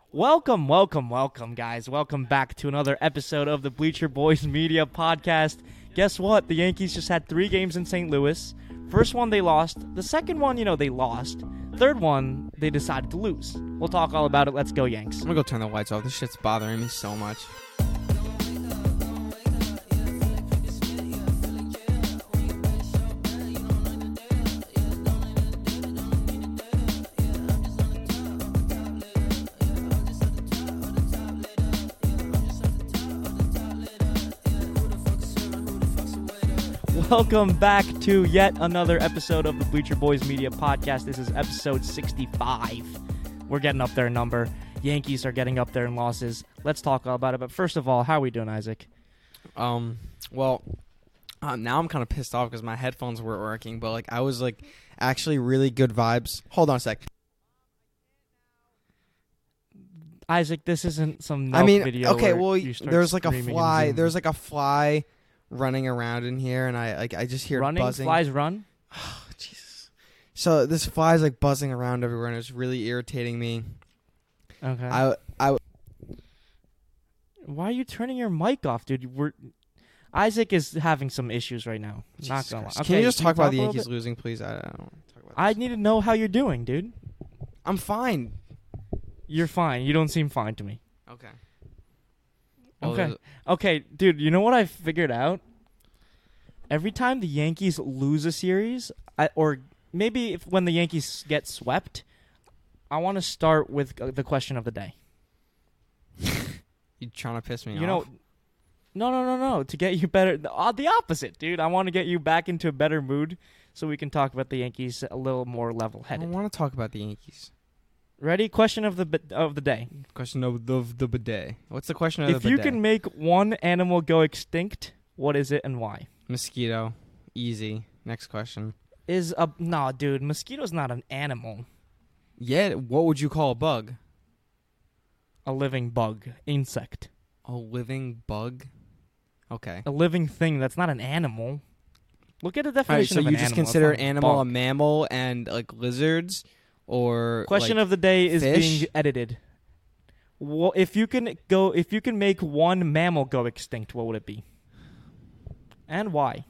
Welcome, guys. Welcome back to another episode of the Bleacher Boys Media Podcast. Guess what? The Yankees just had 3 games in St. Louis. First one, they lost. The second one, they lost. Third one, they decided to lose. We'll talk all about it. Let's go, Yanks. I'm gonna go turn the lights off. This shit's bothering me so much. Welcome back to yet another episode of the Bleacher Boys Media Podcast. This is episode 65. We're getting up there in number. Yankees are getting up there in losses. Let's talk all about it. But first of all, how are we doing, Isaac? Now I'm kind of pissed off because my headphones weren't working, but I was actually really good vibes. Hold on a sec. Isaac, this isn't some video. Okay, where well, you start there's a screaming fly. and There's a fly running around in here, and I just hear running. buzzing. Flies run. Oh, Jesus. So this fly's buzzing around everywhere, and it's really irritating me. Okay. Why are you turning your mic off, dude? Isaac is having some issues right now. Not gonna lie. Okay, can you just talk about the a little Yankees bit? losing, please? I don't want to talk about this. I need to know how you're doing, dude. I'm fine. You're fine. You don't seem fine to me. Okay. Okay, dude, you know what I figured out? Every time the Yankees lose a series, or maybe when the Yankees get swept, I want to start with the question of the day. You trying to piss me off? No. To get you better. The opposite, dude. I want to get you back into a better mood so we can talk about the Yankees a little more I level-headed. don't want to talk about the Yankees. Ready? Question of the day. Question of the bidet. What's the question of the If bidet? you can make one animal go extinct, what is it and why? Mosquito. Easy. Next question. No, dude. Mosquito's not an animal. Yeah, what would you call a bug? A living bug. Insect. A living bug? Okay. A living thing. That's not an animal. Look at the All right, definition so of you an just animal. consider It's an not a animal a bug. mammal and lizards or Question of the day is fish? being edited. Well, if you can make one mammal go extinct, what would it be? And why?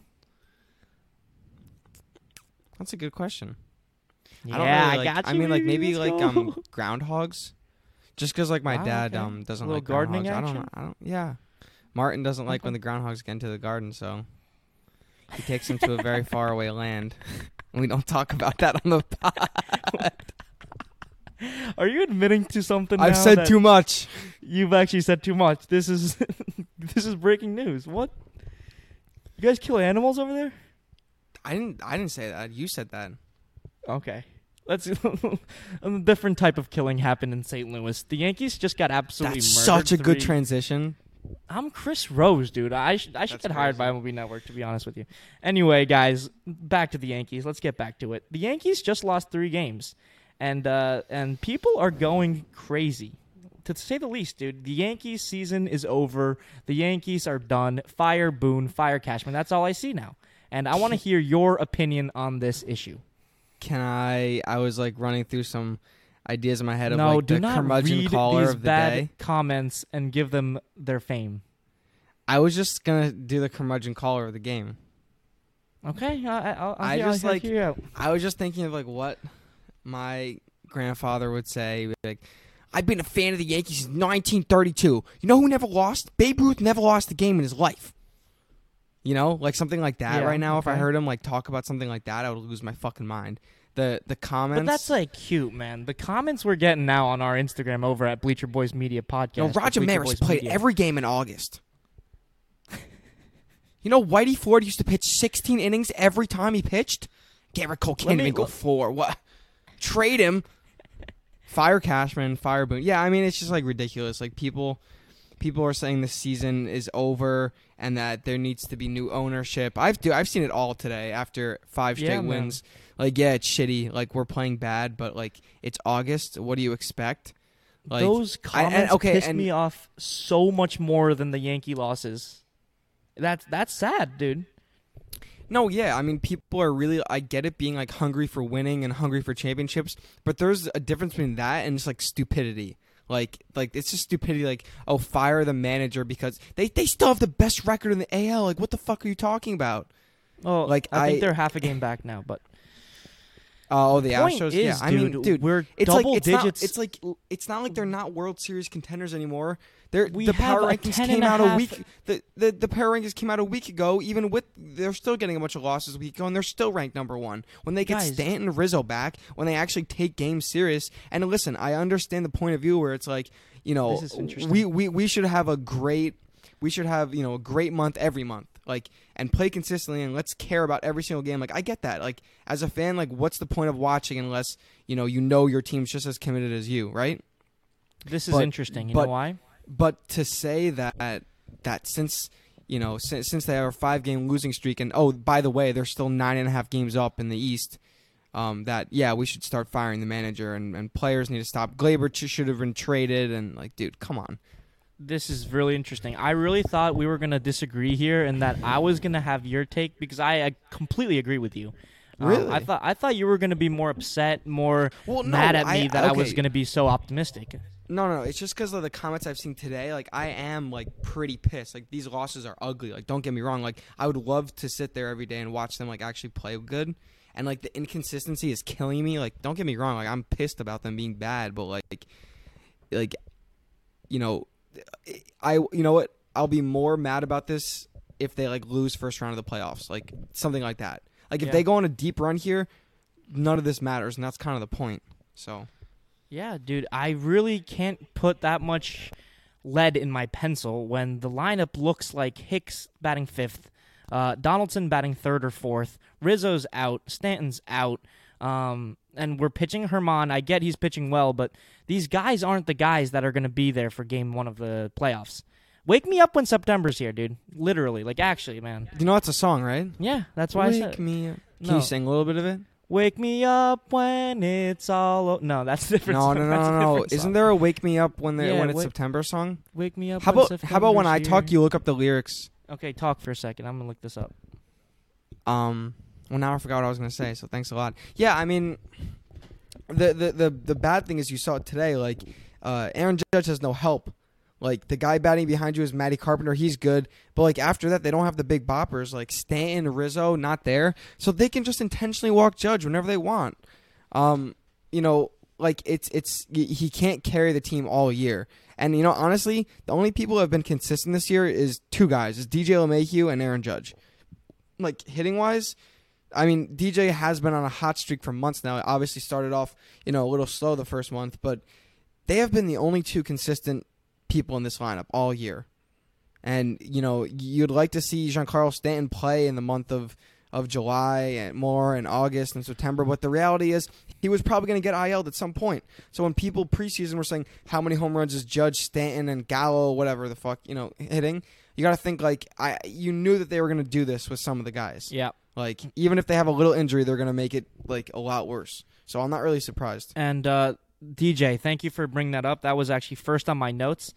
That's a good question. Yeah, I don't really, I got you. I mean, maybe let's go. groundhogs. Just because my Wow, dad okay. doesn't A little like gardening groundhogs. action? I don't. Yeah. Martin doesn't like Okay. when the groundhogs get into the garden, so he takes them to a very far away land. And we don't talk about that on the pod. Are you admitting to something? I've now said that too much. You've actually said too much. This is this is breaking news. What? You guys kill animals over there? I didn't say that. You said that. Okay. Let's a different type of killing happened in St. Louis. The Yankees just got absolutely That's murdered. such a good transition. I'm Chris Rose, dude. I should get hired crazy. by MLB Network, to be honest with you. Anyway, guys, back to the Yankees. Let's get back to it. The Yankees just lost 3 games, and people are going crazy. To say the least, dude, the Yankees season is over. The Yankees are done. Fire Boone, fire Cashman. That's all I see now. And I want to hear your opinion on this issue. I was running through some ideas in my head of No, the do not curmudgeon read caller these of the bad day. comments and give them their fame. I was just gonna do the curmudgeon caller of the game. Okay, I'll just, hear you out. I was just thinking of what my grandfather would say. I've been a fan of the Yankees since 1932. You know who never lost? Babe Ruth never lost a game in his life. You know, something like that. Yeah, right now, if I okay. heard him talk about something like that, I would lose my fucking mind. The comments. But that's cute, man. The comments we're getting now on our Instagram over at Bleacher Boys Media Podcast. You know, Roger Bleacher Maris Boys played Media. every game in August. You know, Whitey Ford used to pitch 16 innings every time he pitched. Garrett Cole can't even go 4. What? Trade him. Fire Cashman, fire Boone. Yeah, I mean, it's just ridiculous. People are saying the season is over and that there needs to be new ownership. I've seen it all today after 5 straight wins. Yeah, it's shitty. We're playing bad, but it's August. What do you expect? Those comments pissed me off so much more than the Yankee losses. That's sad, dude. No, yeah, I mean, people are really, I get it being hungry for winning and hungry for championships, but there's a difference between that and just stupidity. Like it's just stupidity. Like, oh, fire the manager because they still have the best record in the AL. Like, what the fuck are you talking about? Well, like I think they're half a game back now, but the point Astros. is, Yeah, I mean, dude, we're it's double like, digits. It's not like they're not World Series contenders anymore. We the have power a rankings 10 came and a out a half- week. The power rankings came out a week ago. Even with they're still getting a bunch of losses a week ago, and they're still ranked number 1. When they get Guys. Stanton, Rizzo back, when they actually take games serious. And listen, I understand the point of view where it's like, you know, This is interesting. we should have a great a great month every month. Like, and play consistently, and let's care about every single game. Like, I get that. Like, as a fan, like, what's the point of watching unless you know your team's just as committed as you, right? This is But- interesting. You but- know why? But to say that since since they have a 5-game losing streak, and oh, by the way, they're still 9.5 games up in the East. We should start firing the manager, and players need to stop. Glaber should have been traded, and like, dude, come on. This is really interesting. I really thought we were going to disagree here and that I was going to have your take because I completely agree with you. Really? I thought you were going to be more upset, more mad at me that I was going to be so optimistic. No. It's just because of the comments I've seen today. Like, I am, like, pretty pissed. Like, these losses are ugly. Like, don't get me wrong. Like, I would love to sit there every day and watch them, like, actually play good. And, like, the inconsistency is killing me. Like, don't get me wrong. Like, I'm pissed about them being bad. But, you know what? I'll be more mad about this if they, like, lose first round of the playoffs. Like, something like that. Like, if they go on a deep run here, none of this matters. And that's kind of the point. So... Yeah, dude, I really can't put that much lead in my pencil when the lineup looks like Hicks batting 5th, Donaldson batting 3rd or 4th, Rizzo's out, Stanton's out, and we're pitching Herman. I get he's pitching well, but these guys aren't the guys that are going to be there for Game 1 of the playoffs. Wake me up when September's here, dude. Literally, like actually, man. You know that's a song, right? Yeah, that's why I said Wake me up. Can No. you sing a little bit of it? Wake me up when it's all No, that's a different song. That's a No. different Isn't song. there a "Wake Me Up" when Yeah, it's September song? Wake me up How when about when I September's talk, here. you look up the lyrics? Okay, talk for a second. I'm gonna look this up. Well, now I forgot what I was gonna say. So thanks a lot. Yeah, I mean, the bad thing is you saw it today. Like, Aaron Judge has no help. Like, the guy batting behind you is Matty Carpenter. He's good. But, like, after that, they don't have the big boppers. Like, Stanton, Rizzo, not there. So they can just intentionally walk Judge whenever they want. Like, he can't carry the team all year. And, honestly, the only people who have been consistent this year is 2 guys. It's DJ LeMahieu and Aaron Judge. Like, hitting-wise, I mean, DJ has been on a hot streak for months now. It obviously started off, a little slow the first month. But they have been the only 2 consistent people in this lineup all year. And, you'd like to see Giancarlo Stanton play in the month of July and more in August and September, but the reality is he was probably going to get IL'd at some point. So when people preseason were saying how many home runs is Judge, Stanton, and Gallo, whatever the fuck, hitting, you got to think you knew that they were going to do this with some of the guys. Yeah. Like, even if they have a little injury, they're going to make it like a lot worse. So I'm not really surprised. And DJ, thank you for bringing that up. That was actually first on my notes.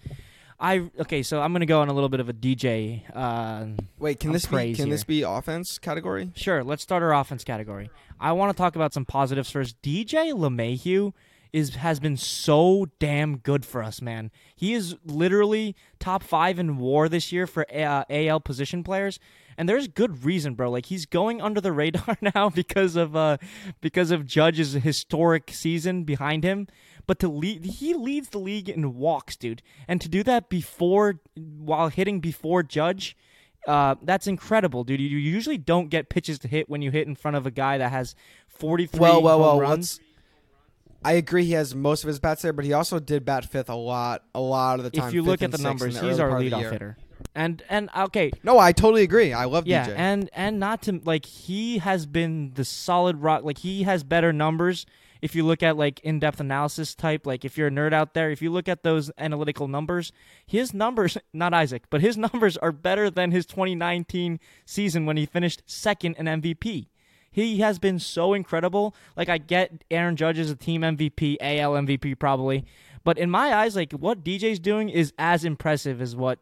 So I'm gonna go on a little bit of a DJ. Wait, can this be offense category? Sure, let's start our offense category. I want to talk about some positives first. DJ LeMahieu has been so damn good for us, man. He is literally top 5 in WAR this year for AL position players, and there's good reason, bro. Like, he's going under the radar now because of Judge's historic season behind him. But he leads the league in walks, dude, and to do that while hitting before Judge. That's incredible, dude. You usually don't get pitches to hit when you hit in front of a guy that has 43 home runs. I agree he has most of his bats there, but he also did bat 5th a lot of the time. If you look at the numbers, he's our leadoff hitter. And okay. No, I totally agree. I love DJ. Yeah, and not to, like, he has been the solid rock. Like, he has better numbers. If you look at, like, in-depth analysis type, like, if you're a nerd out there, if you look at those analytical numbers, his numbers, not Isaac, but his numbers are better than his 2019 season when he finished 2nd in MVP. He has been so incredible. Like, I get Aaron Judge is a team MVP, AL MVP probably, but in my eyes, like, what DJ's doing is as impressive as what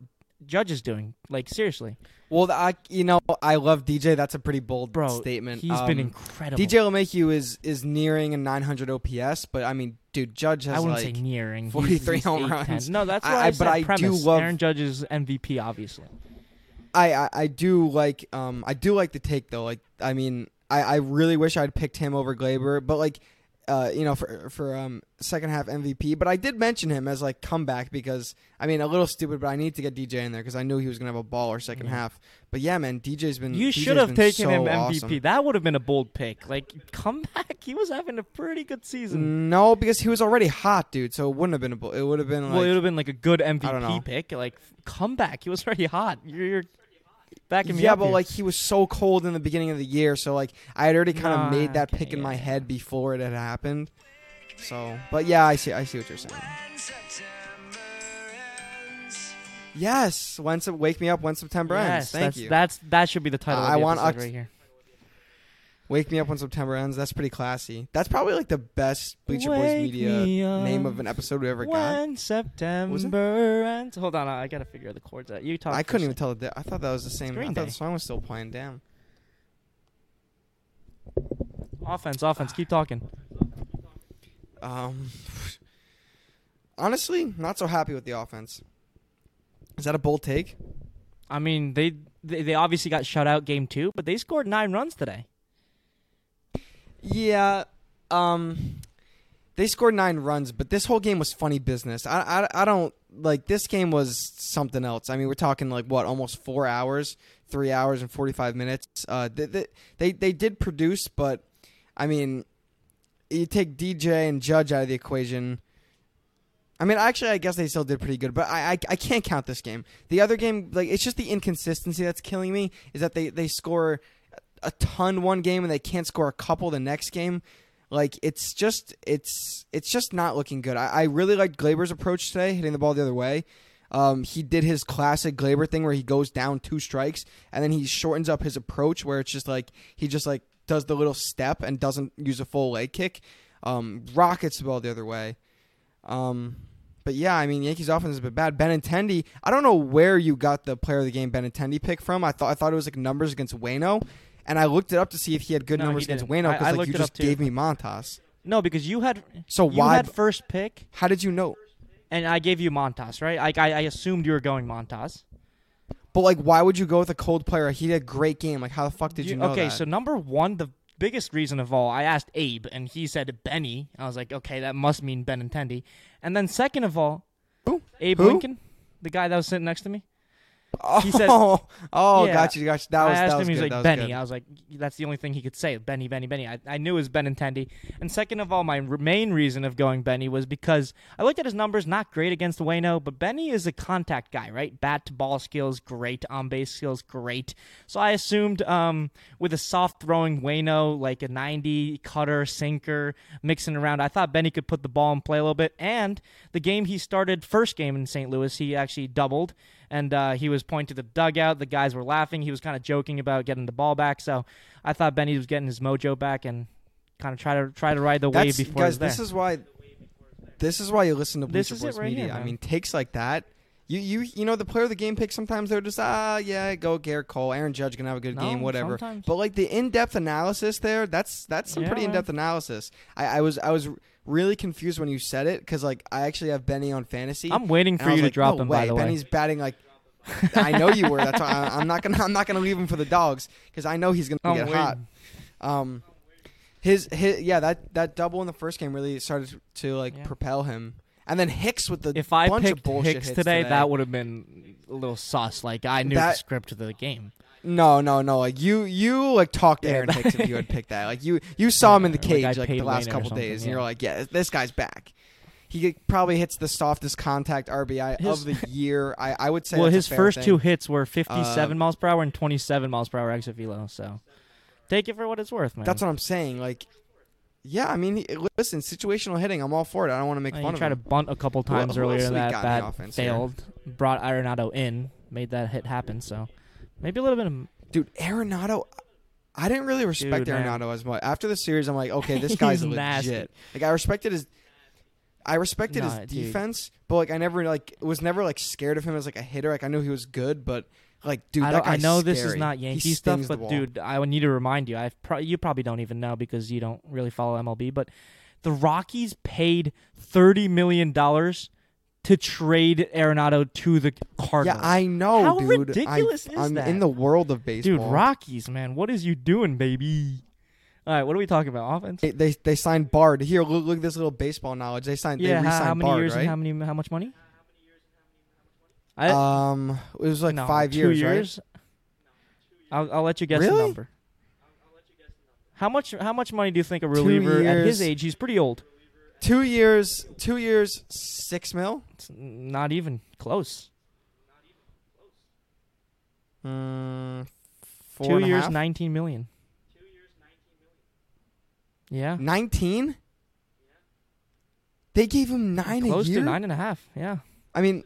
Judge is doing. Like, seriously. Well, I love DJ. That's a pretty bold statement. He's been incredible. DJ LeMahieu is nearing a 900 OPS, but I mean, dude, Judge has I wouldn't say nearing. 43 he's home runs. No, that's what I said. But I premise. do love Aaron Judge's MVP, obviously. I do like the take though. Like, I mean, I really wish I'd picked him over Glaber, but like, for second half MVP. But I did mention him as like comeback because I mean a little stupid, but I need to get DJ in there because I knew he was gonna have a baller second half. But yeah, man, DJ's been. You should have taken so him MVP. Awesome. That would have been a bold pick. Like comeback, he was having a pretty good season. No, because he was already hot, dude. So it wouldn't have been it would have been like. Well, it would have been like a good I don't know. MVP pick. Like comeback, he was already hot. You're backing me yeah, up but here. like he was so cold in the beginning of the year, so like I had already kind of made that pick in my head before it had happened. So, but yeah, I see what you're saying. Yes, wake me up when September ends. Thank you. That should be the title. Of the episode right here. Wake me up when September ends. That's pretty classy. That's probably like the best Bleacher Boys Media name of an episode we ever got. When September ends. Hold on, I gotta figure the chords out. You talk. I couldn't even tell the. I thought that was the same. I thought Day. the song was still playing. Damn. Offense. Keep talking. Honestly, not so happy with the offense. Is that a bold take? I mean, they obviously got shut out game 2, but they scored 9 runs today. Yeah, they scored 9 runs, but this whole game was funny business. I don't like this game was something else. I mean, we're talking like what, almost 4 hours, 3 hours and 45 minutes. They did produce, but I mean, you take DJ and Judge out of the equation. I mean, actually, I guess they still did pretty good, but I can't count this game. The other game, like, it's just the inconsistency that's killing me, is that they score a ton one game and they can't score a couple the next game. Like, it's just not looking good. I really liked Glaber's approach today, hitting the ball the other way. He did his classic Glaber thing where he goes down 2 strikes, and then he shortens up his approach where it's just like, he just like does the little step and doesn't use a full leg kick. Rockets the ball the other way. But yeah, I mean, Yankees offense is a bit bad. Benintendi, I don't know where you got the player of the game Benintendi pick from. I thought it was like numbers against Waino, and I looked it up to see if he had good numbers against Waino because like you just gave me Montas. No, because you had first pick. How did you know? And I gave you Montas, right? I assumed you were going Montas. But like, why would you go with a cold player? He had a great game. Like, how the fuck did you know that? Okay, so number one, the biggest reason of all, I asked Abe, and he said Benny. I was like, okay, that must mean Benintendi. And then second of all, Abe Lincoln, the guy that was sitting next to me. He said, yeah, got you. That I was asked that him, was he was good. like, Benny. I was like, that's the only thing he could say, Benny. I knew it was Benintendi. And second of all, my main reason of going Benny was because I looked at his numbers, not great against Waino, but Benny is a contact guy, right? Bat-to-ball skills, great. On-base skills, great. So I assumed with a soft-throwing Waino, like a 90, cutter, sinker, mixing around, I thought Benny could put the ball in play a little bit. And the game he started, first game in St. Louis, he actually doubled. And he was pointing to the dugout. The guys were laughing. He was kind of joking about getting the ball back. So I thought Benny was getting his mojo back and kind of try to ride the wave before guys, it's there. This is why you listen to Bleacher Boys right Media. here, I mean, takes like that. You know the player of the game picks. Sometimes they're just go Garrett Cole, Aaron Judge gonna have a good game, whatever. Sometimes. But like the in-depth analysis there, that's some pretty in-depth analysis. I was really confused when you said it because like I actually have Benny on fantasy. I'm waiting for you to drop him. By the way, Benny's batting like. I know you were. That's why I'm not gonna leave him for the dogs because I know he's gonna get hot. That double in the first game really started to propel him. And then Hicks with the if I bunch picked of bullshit Hicks hits today, that would have been a little sus. Like I knew the script of the game. No. Like you talked to Aaron Hicks if you had picked that. Like you saw him in the cage the last couple days, and you're like, yeah, this guy's back. He probably hits the softest contact RBI of the year. I would say. Well, that's his a fair first thing. 2 hits were 57 miles per hour and 27 miles per hour exit velo. So take it for what it's worth, man. That's what I'm saying. Like, yeah, I mean, listen, situational hitting, I'm all for it. I don't want to make fun of him. He tried to bunt a couple times earlier in that bat, failed. Here? Brought Arenado in, made that hit happen. So maybe a little bit of. Dude, Arenado. I didn't really respect Arenado as much. After the series, I'm like, okay, this guy's legit. Nasty. Like, I respected his. I respected his defense, but like I never like was never like scared of him as like a hitter. Like I knew he was good, but like dude, that guy's I know scary. this is not Yankee stuff, but dude, I would need to remind you. You probably don't even know because you don't really follow MLB, but the Rockies paid $30 million to trade Arenado to the Cardinals. Yeah, I know, How dude. ridiculous is I'm that? in the world of baseball. Dude, Rockies, man. What is you doing, baby? All right, what are we talking about? Offense? They signed Bard. Here, look at this little baseball knowledge. They re-signed how many Bard, years right? and how much money? It was like 5 years, 2 years. Right? I'll let you guess the number. How much money do you think a reliever at his age? He's pretty old. 2 years, 6 mil. It's not even close. 4 2 years, 1/2? 19 million. Yeah. 19? They gave him 9 a year? Close to 9.5, yeah. I mean,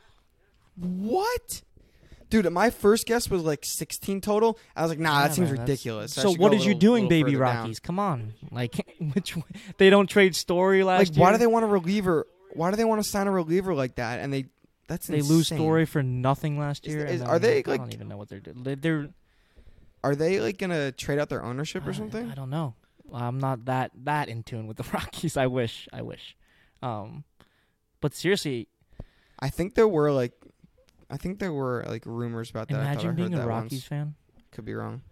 what? Dude, my first guess was like 16 total. I was like, nah, that seems ridiculous. So what is you doing, baby Rockies? Come on. Like, they don't trade Story last year? Why do they want a reliever? Why do they want to sign a reliever like that? And they lose Story for nothing last year. Are they I like? don't even know what they're doing. Are they like gonna trade out their ownership or something? I don't know. I'm not that in tune with the Rockies. I wish. But seriously, I think there were like rumors about that. Imagine being a Rockies fan. Could be wrong.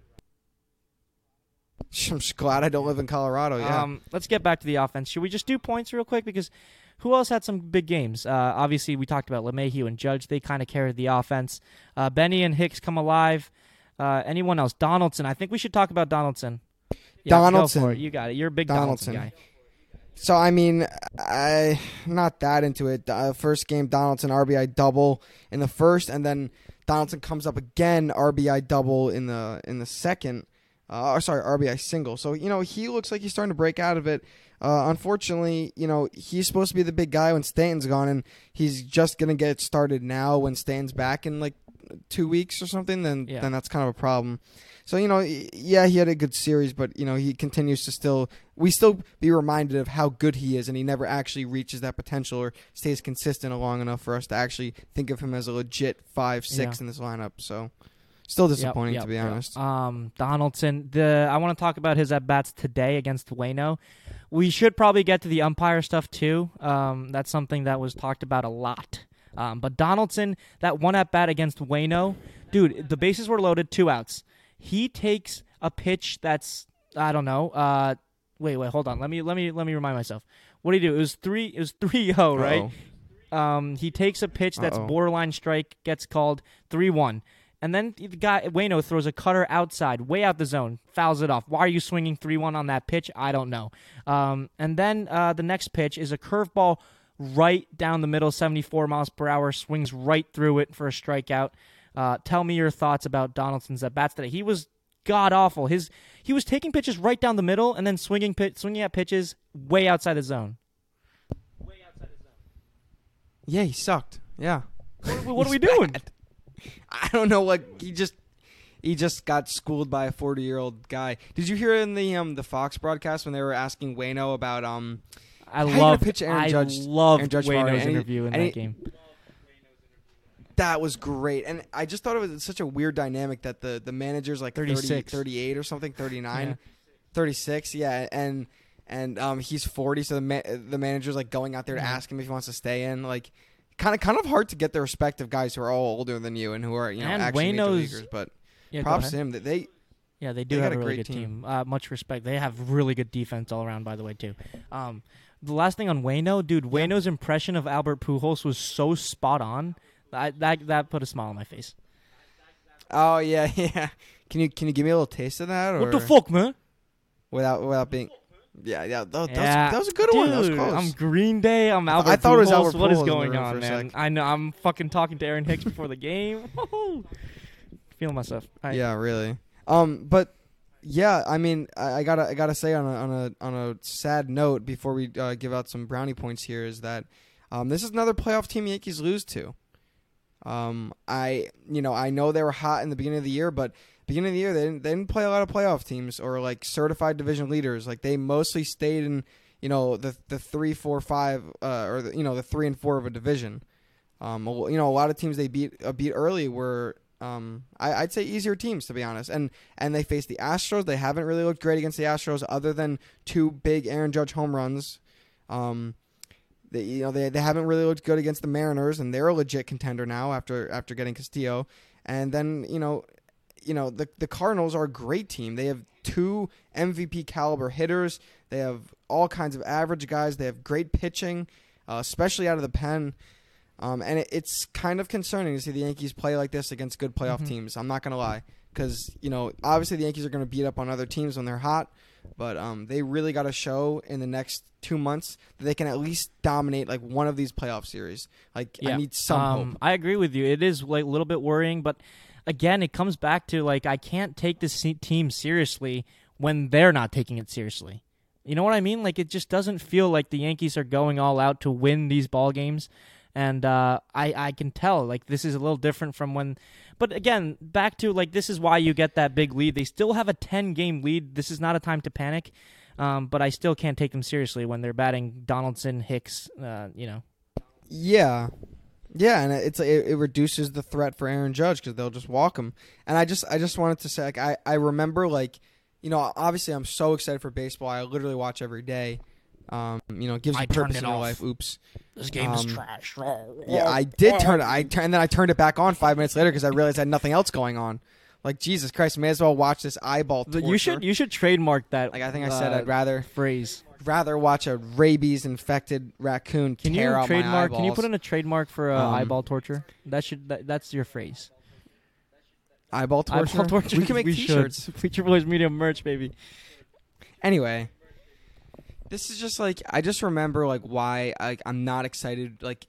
I'm just glad I don't live in Colorado. Yeah. Let's get back to the offense. Should we just do points real quick? Because who else had some big games? Obviously, we talked about LeMahieu and Judge. They kind of carried the offense. Benny and Hicks come alive. Anyone else? Donaldson. I think we should talk about Donaldson. Yeah, Donaldson. Go for it. You got it. You're a big Donaldson guy. So, I mean, I'm not that into it. First game, Donaldson, RBI double in the first, and then Donaldson comes up again, RBI double in the second. RBI single. So, he looks like he's starting to break out of it. Unfortunately, he's supposed to be the big guy when Stanton's gone, and he's just going to get started now when Stanton's back in, like, 2 weeks or something, then that's kind of a problem. So, he had a good series, but, he continues to we still be reminded of how good he is, and he never actually reaches that potential or stays consistent long enough for us to actually think of him as a legit 5-6 in this lineup. So, still disappointing, to be honest. Donaldson, I want to talk about his at-bats today against Waino. We should probably get to the umpire stuff, too. That's something that was talked about a lot. But Donaldson, that one at-bat against Waino, dude, the bases were loaded, 2 outs. He takes a pitch that's, I don't know. Wait, hold on. Let me remind myself. What did he do? It was 3-0, right? He takes a pitch that's borderline strike, gets called 3-1. And then the guy, Waino, throws a cutter outside, way out the zone, fouls it off. Why are you swinging 3-1 on that pitch? I don't know. And then the next pitch is a curveball right down the middle, 74 miles per hour, swings right through it for a strikeout. Tell me your thoughts about Donaldson's at-bats today. He was god-awful. He was taking pitches right down the middle and then swinging at pitches way outside the zone. Yeah, he sucked. Yeah. What are we doing? I don't know. Like, he just got schooled by a 40-year-old guy. Did you hear in the Fox broadcast when they were asking Waino about I loved Aaron Judge Waino's interview in that game. That was great. And I just thought it was such a weird dynamic that the manager's like 30, 38 or something, 39, 36, yeah, and he's 40, so the manager's like going out there to ask him if he wants to stay in, like kind of hard to get the respect of guys who are all older than you and who are actually major leaguers, but props to him that they do have a really good team. Much respect. They have really good defense all around, by the way, too. The last thing on Waino, dude, Waino's impression of Albert Pujols was so spot on. That put a smile on my face. Oh yeah. Can you give me a little taste of that? Or what the fuck, man? Without being, that was a good one. That was close. I'm Green Day. I'm Albert. I thought Pujols. it was Albert Pujols. What is going on, man? Sec. I know. I'm fucking talking to Aaron Hicks before the game. Feeling myself. Right. Yeah, really. But yeah, I mean, I gotta say on a sad note before we give out some brownie points here is that this is another playoff team Yankees lose to. I know they were hot in the beginning of the year, but beginning of the year they didn't play a lot of playoff teams or like certified division leaders. Like they mostly stayed the 3, 4, 5, or the 3 and 4 of a division. A lot of teams they beat early were I'd say easier teams, to be honest. And they faced the Astros. They haven't really looked great against the Astros, other than 2 big Aaron Judge home runs. They haven't really looked good against the Mariners, and they're a legit contender now after getting Castillo. And then the Cardinals are a great team. They have 2 MVP caliber hitters. They have all kinds of average guys. They have great pitching, especially out of the pen. And it's kind of concerning to see the Yankees play like this against good playoff teams. I'm not going to lie. Because, obviously the Yankees are going to beat up on other teams when they're hot. But they really got to show in the next 2 months that they can at least dominate like one of these playoff series. Like, I need some hope. I agree with you. It is like a little bit worrying. But, again, it comes back to, like, I can't take this team seriously when they're not taking it seriously. You know what I mean? Like, it just doesn't feel like the Yankees are going all out to win these ball games. And I can tell, like, this is a little different from when... But, again, back to, like, this is why you get that big lead. They still have a 10-game lead. This is not a time to panic. But I still can't take them seriously when they're batting Donaldson, Hicks, Yeah. Yeah, and it reduces the threat for Aaron Judge because they'll just walk him. And I just wanted to say, like, I remember, like, obviously I'm so excited for baseball. I literally watch every day. It gives you purpose in your life. Oops. This game is trash. Yeah, I did turn it. And then I turned it back on 5 minutes later because I realized I had nothing else going on. Like, Jesus Christ, may as well watch this eyeball torture. You should trademark that. Like, I think I said I'd rather watch a rabies-infected raccoon tear out my eyeballs. Can you put in a trademark for eyeball torture? That's your phrase. Eyeball torture? Eyeball torture. We can make T-shirts. Future Boys Media merch, baby. Anyway, this is just like, I just remember like why I'm not excited. Like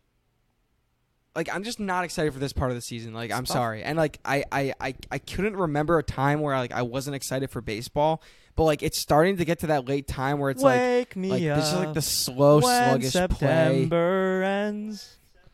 I'm just not excited for this part of the season. Like, I'm sorry. And like I couldn't remember a time where I wasn't excited for baseball. But like it's starting to get to that late time where it's Wake me like up this is like the slow, sluggish September play. Ends.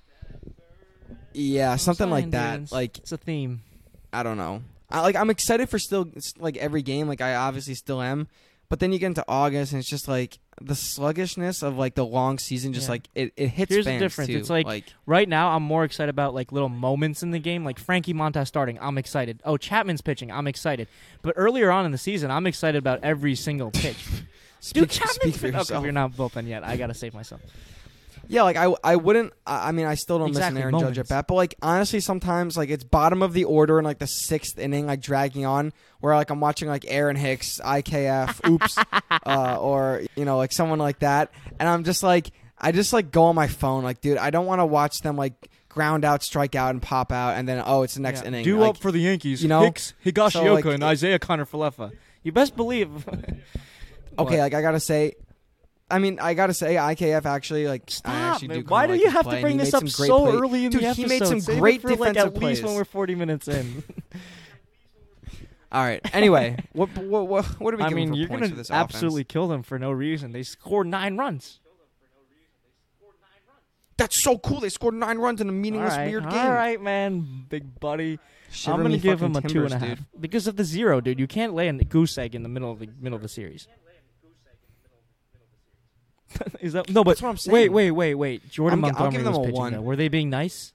Yeah, something like that. Dude, like it's a theme. I don't know. I'm excited for still like every game. Like I obviously still am. But then you get into August and it's just like the sluggishness of like the long season. Just like it hits. Here's fans the difference. too. It's like right now I'm more excited about like little moments in the game. Like Frankie Montas starting, I'm excited. Oh, Chapman's pitching, I'm excited. But earlier on in the season, I'm excited about every single pitch. Dude, Chapman's pitching. Okay, we're not bullpen yet. I gotta save myself. Yeah, like I wouldn't. I mean, I still don't miss an Aaron moments. Judge at bat, but like honestly, sometimes like it's bottom of the order in like the 6th inning, like dragging on, where like I'm watching like Aaron Hicks, IKF, oops, or like someone like that, and I'm just like, I just like go on my phone, like dude, I don't want to watch them like ground out, strike out, and pop out, and then it's the next inning. Due like, up for the Yankees, Hicks, Higashioka, and Isaiah Kiner-Falefa. You best believe. Okay, like I gotta say. I mean, I gotta say, IKF actually like. Stop, I actually do. Why do you have to bring this up so early in the episode? Dude, he made some Save great it for, defensive at plays. least when we're 40 minutes in. All right. Anyway, what are we giving for you're points gonna for this absolutely offense? kill them for no reason. They scored 9 runs. That's so cool. They scored 9 runs in a meaningless, weird game. All right, man, big buddy. Shiver I'm gonna me give him a fucking 2.5 timbers, dude. because of the 0, dude. You can't lay a goose egg in the middle of the series. Is that no? But that's what I'm saying. Wait. Jordan I'll Montgomery give them was a pitching. 1. Though. Were they being nice?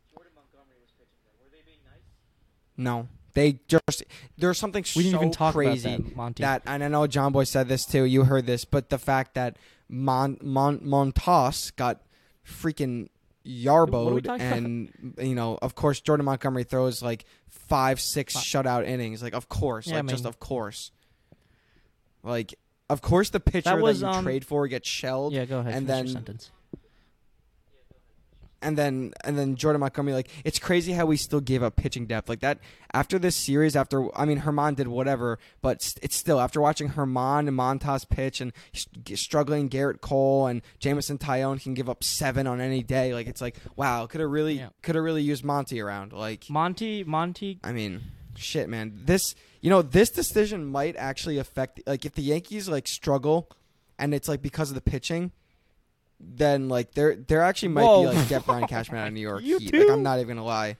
No, they just there's something We didn't so even talk crazy about that, Monty. and I know John Boy said this too. You heard this, but the fact that Montas got freaking yarboed, and of course Jordan Montgomery throws like 5-6 shutout innings. Like of course, just of course, like. Of course, the pitcher that you trade for gets shelled. Yeah, go ahead. And finish then, your sentence. and then Jordan Montgomery. Like it's crazy how we still gave up pitching depth like that after this series. Herman did whatever, but it's still after watching Herman and Montas pitch and struggling Garrett Cole and Jameson Taillon can give up 7 on any day. Like it's like wow, could have really used Monty around. Like Monty. I mean, shit, man. This decision might actually affect, like, if the Yankees like struggle, and it's like because of the pitching, then like there actually might be like get Brian Cashman out of New York. Heat. Like I'm not even gonna lie.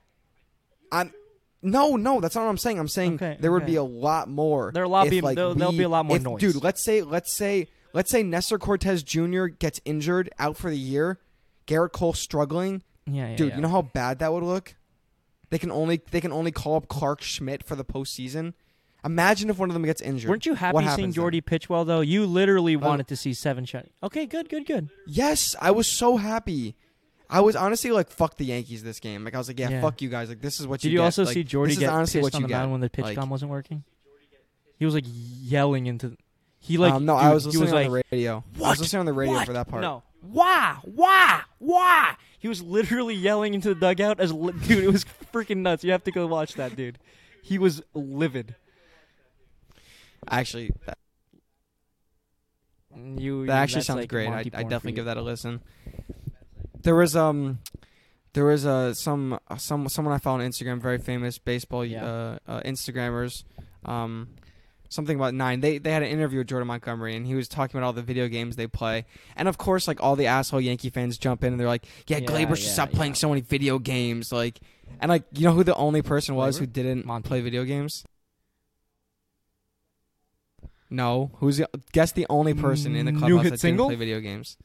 No, that's not what I'm saying. I'm saying there would be a lot more. There'll be a lot more noise, dude. Let's say let's say Nestor Cortez Jr. gets injured, out for the year. Garrett Cole struggling. Yeah, Dude, you know how bad that would look? They can only call up Clark Schmidt for the postseason. Imagine if one of them gets injured. Weren't you happy seeing Jordy pitch well, though? You literally wanted to see 7 shots. Okay, good. Yes, I was so happy. I was honestly like, fuck the Yankees this game. Like, I was like, yeah. Fuck you guys. Like, this is what you get. Did you also like, see Jordy get pissed on the mound when the pitch like, gun wasn't working? He was like yelling into... no, dude, I was listening on the radio. What? I was listening on the radio for that part. No. Why? He was literally yelling into the dugout dude, it was freaking nuts. You have to go watch that, dude. He was livid. Actually, that actually sounds like great. I definitely give that a listen. There was someone I found on Instagram, very famous baseball Instagrammers. Something about 9. They had an interview with Jordan Montgomery, and he was talking about all the video games they play. And of course, like, all the asshole Yankee fans jump in and they're like, Gleyber should stop playing so many video games. Like, and like, you know who the only person was who didn't play video games? No, guess the only person in the clubhouse that didn't play video games.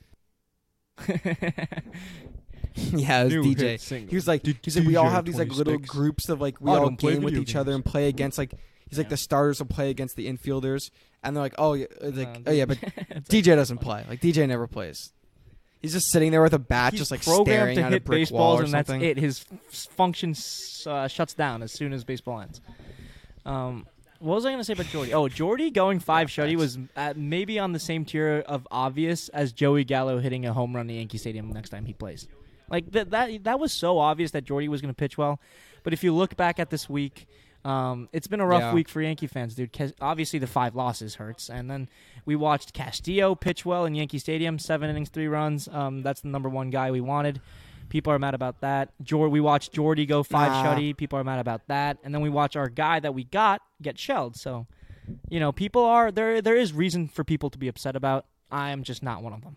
Yeah, it was DJ. He was like, we all have these like little groups of like we all game with each other and play against like. He's like, the starters will play against the infielders, and they're like, but DJ doesn't play. Like, DJ never plays. He's just sitting there with a bat, just like staring at a brick wall or something. And that's it. His function shuts down as soon as baseball ends. What was I going to say about Jordy? Oh, Jordy going 5 shutty was maybe on the same tier of obvious as Joey Gallo hitting a home run in Yankee Stadium next time he plays. Like, that was so obvious that Jordy was going to pitch well. But if you look back at this week... it's been a rough week for Yankee fans, dude. Obviously, the 5 losses hurts. And then we watched Castillo pitch well in Yankee Stadium, 7 innings, 3 runs. That's the number 1 guy we wanted. People are mad about that. We watched Jordy go 5 shutty. People are mad about that. And then we watch our guy that we got get shelled. So, you know, people are there is reason for people to be upset about. I am just not one of them.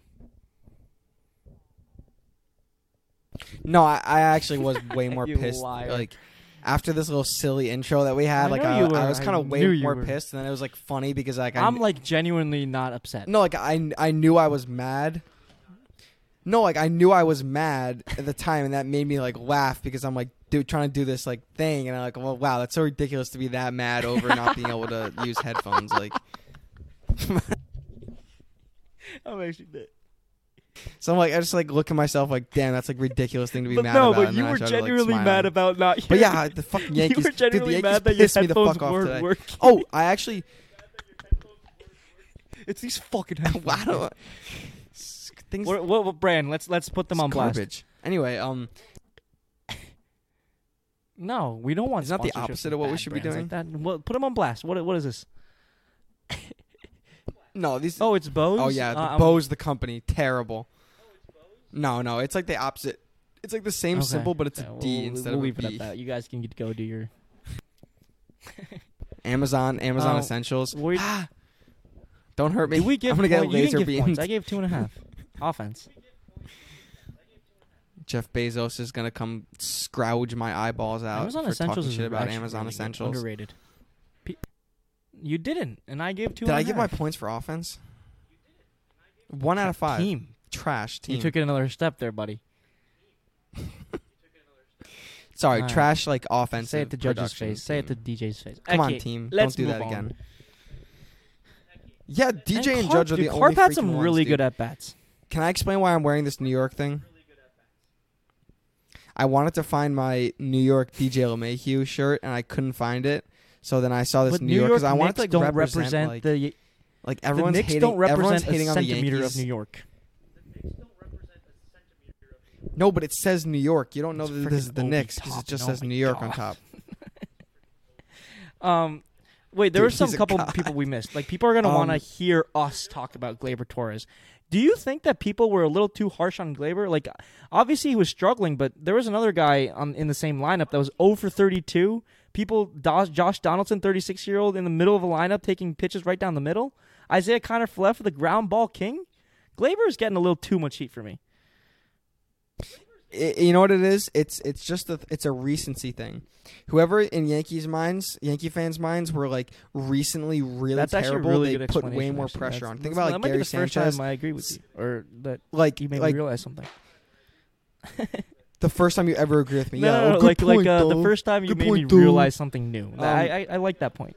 No, I actually was way more pissed. Liar. Like, after this little silly intro that we had, I was kind of way more pissed, and then it was like funny because like I'm like genuinely not upset. No, like I knew I was mad. No, like I knew I was mad at the time, and that made me like laugh because I'm like, dude, trying to do this like thing, and I'm like, well, wow, that's so ridiculous to be that mad over not being able to use headphones. Like, I'm actually dead. So I'm like, I just like look at myself like, damn, that's like ridiculous thing to be mad about. No, but you were genuinely mad about not hearing. But yeah, the fucking Yankees. You were genuinely dude, the Yankees mad that your pissed me the headphones fuck off weren't today. working. Oh, I actually. It's these fucking headphones. Wow. Things. What brand? Let's put them on blast. Garbage. Anyway, No, we don't want. It's not the opposite of what we should be doing. Like that. Well, put them on blast. What is this? No, these. Oh, it's Bose. Oh yeah, the Bose, the company, terrible. No, it's like the opposite. It's like the same symbol, but it's a D instead of a B. We'll leave it at that. You guys can go do your Amazon Essentials. Don't hurt me. I'm gonna get laser beams. I gave 2.5. Offense. Jeff Bezos is gonna come scrouge my eyeballs out Amazon for Essentials talking shit about really Amazon Essentials. Underrated. You didn't, and I gave 2.5. Did I give my points for offense? 1 out of 5. Team. Trash team. You took it another step there, buddy. Sorry, trash like offensive. Say it to Judge's face. Say it to DJ's face. Come on, team. Don't do that again. Yeah, DJ and Judge are the only Harp had freaking some ones, really dude. good at-bats. Can I explain why I'm wearing this New York thing? I wanted to find my New York DJ LeMahieu shirt, and I couldn't find it. So then I saw this New York because I wanted to like, represent like everyone's the Knicks hating. Don't represent everyone's hating a on the centimeter Yankees. of New York. No, but it says New York. You don't know that this is the Obi Knicks because it just says New York on top. Wait, there were some couple people we missed. Like, people are going to want to hear us talk about Gleyber Torres. Do you think that people were a little too harsh on Gleyber? Like, obviously he was struggling, but there was another guy in the same lineup that was 0 for 32. Josh Donaldson, 36-year-old, in the middle of a lineup taking pitches right down the middle. Isaiah Kiner-Falefa, the ground ball king. Gleyber is getting a little too much heat for me. You know what it is? It's just it's a recency thing. Whoever in Yankee fans' minds were like recently really That's actually a terrible, really they good put way explanation, more actually. pressure on. Think That about like might be Gary the first Sanchez. time I agree with you, or that Like you made me realize something. The first time you ever agree with me. No, yeah, no, good point, the dog. first time you Good made me point, dog. realize something new. I like that point.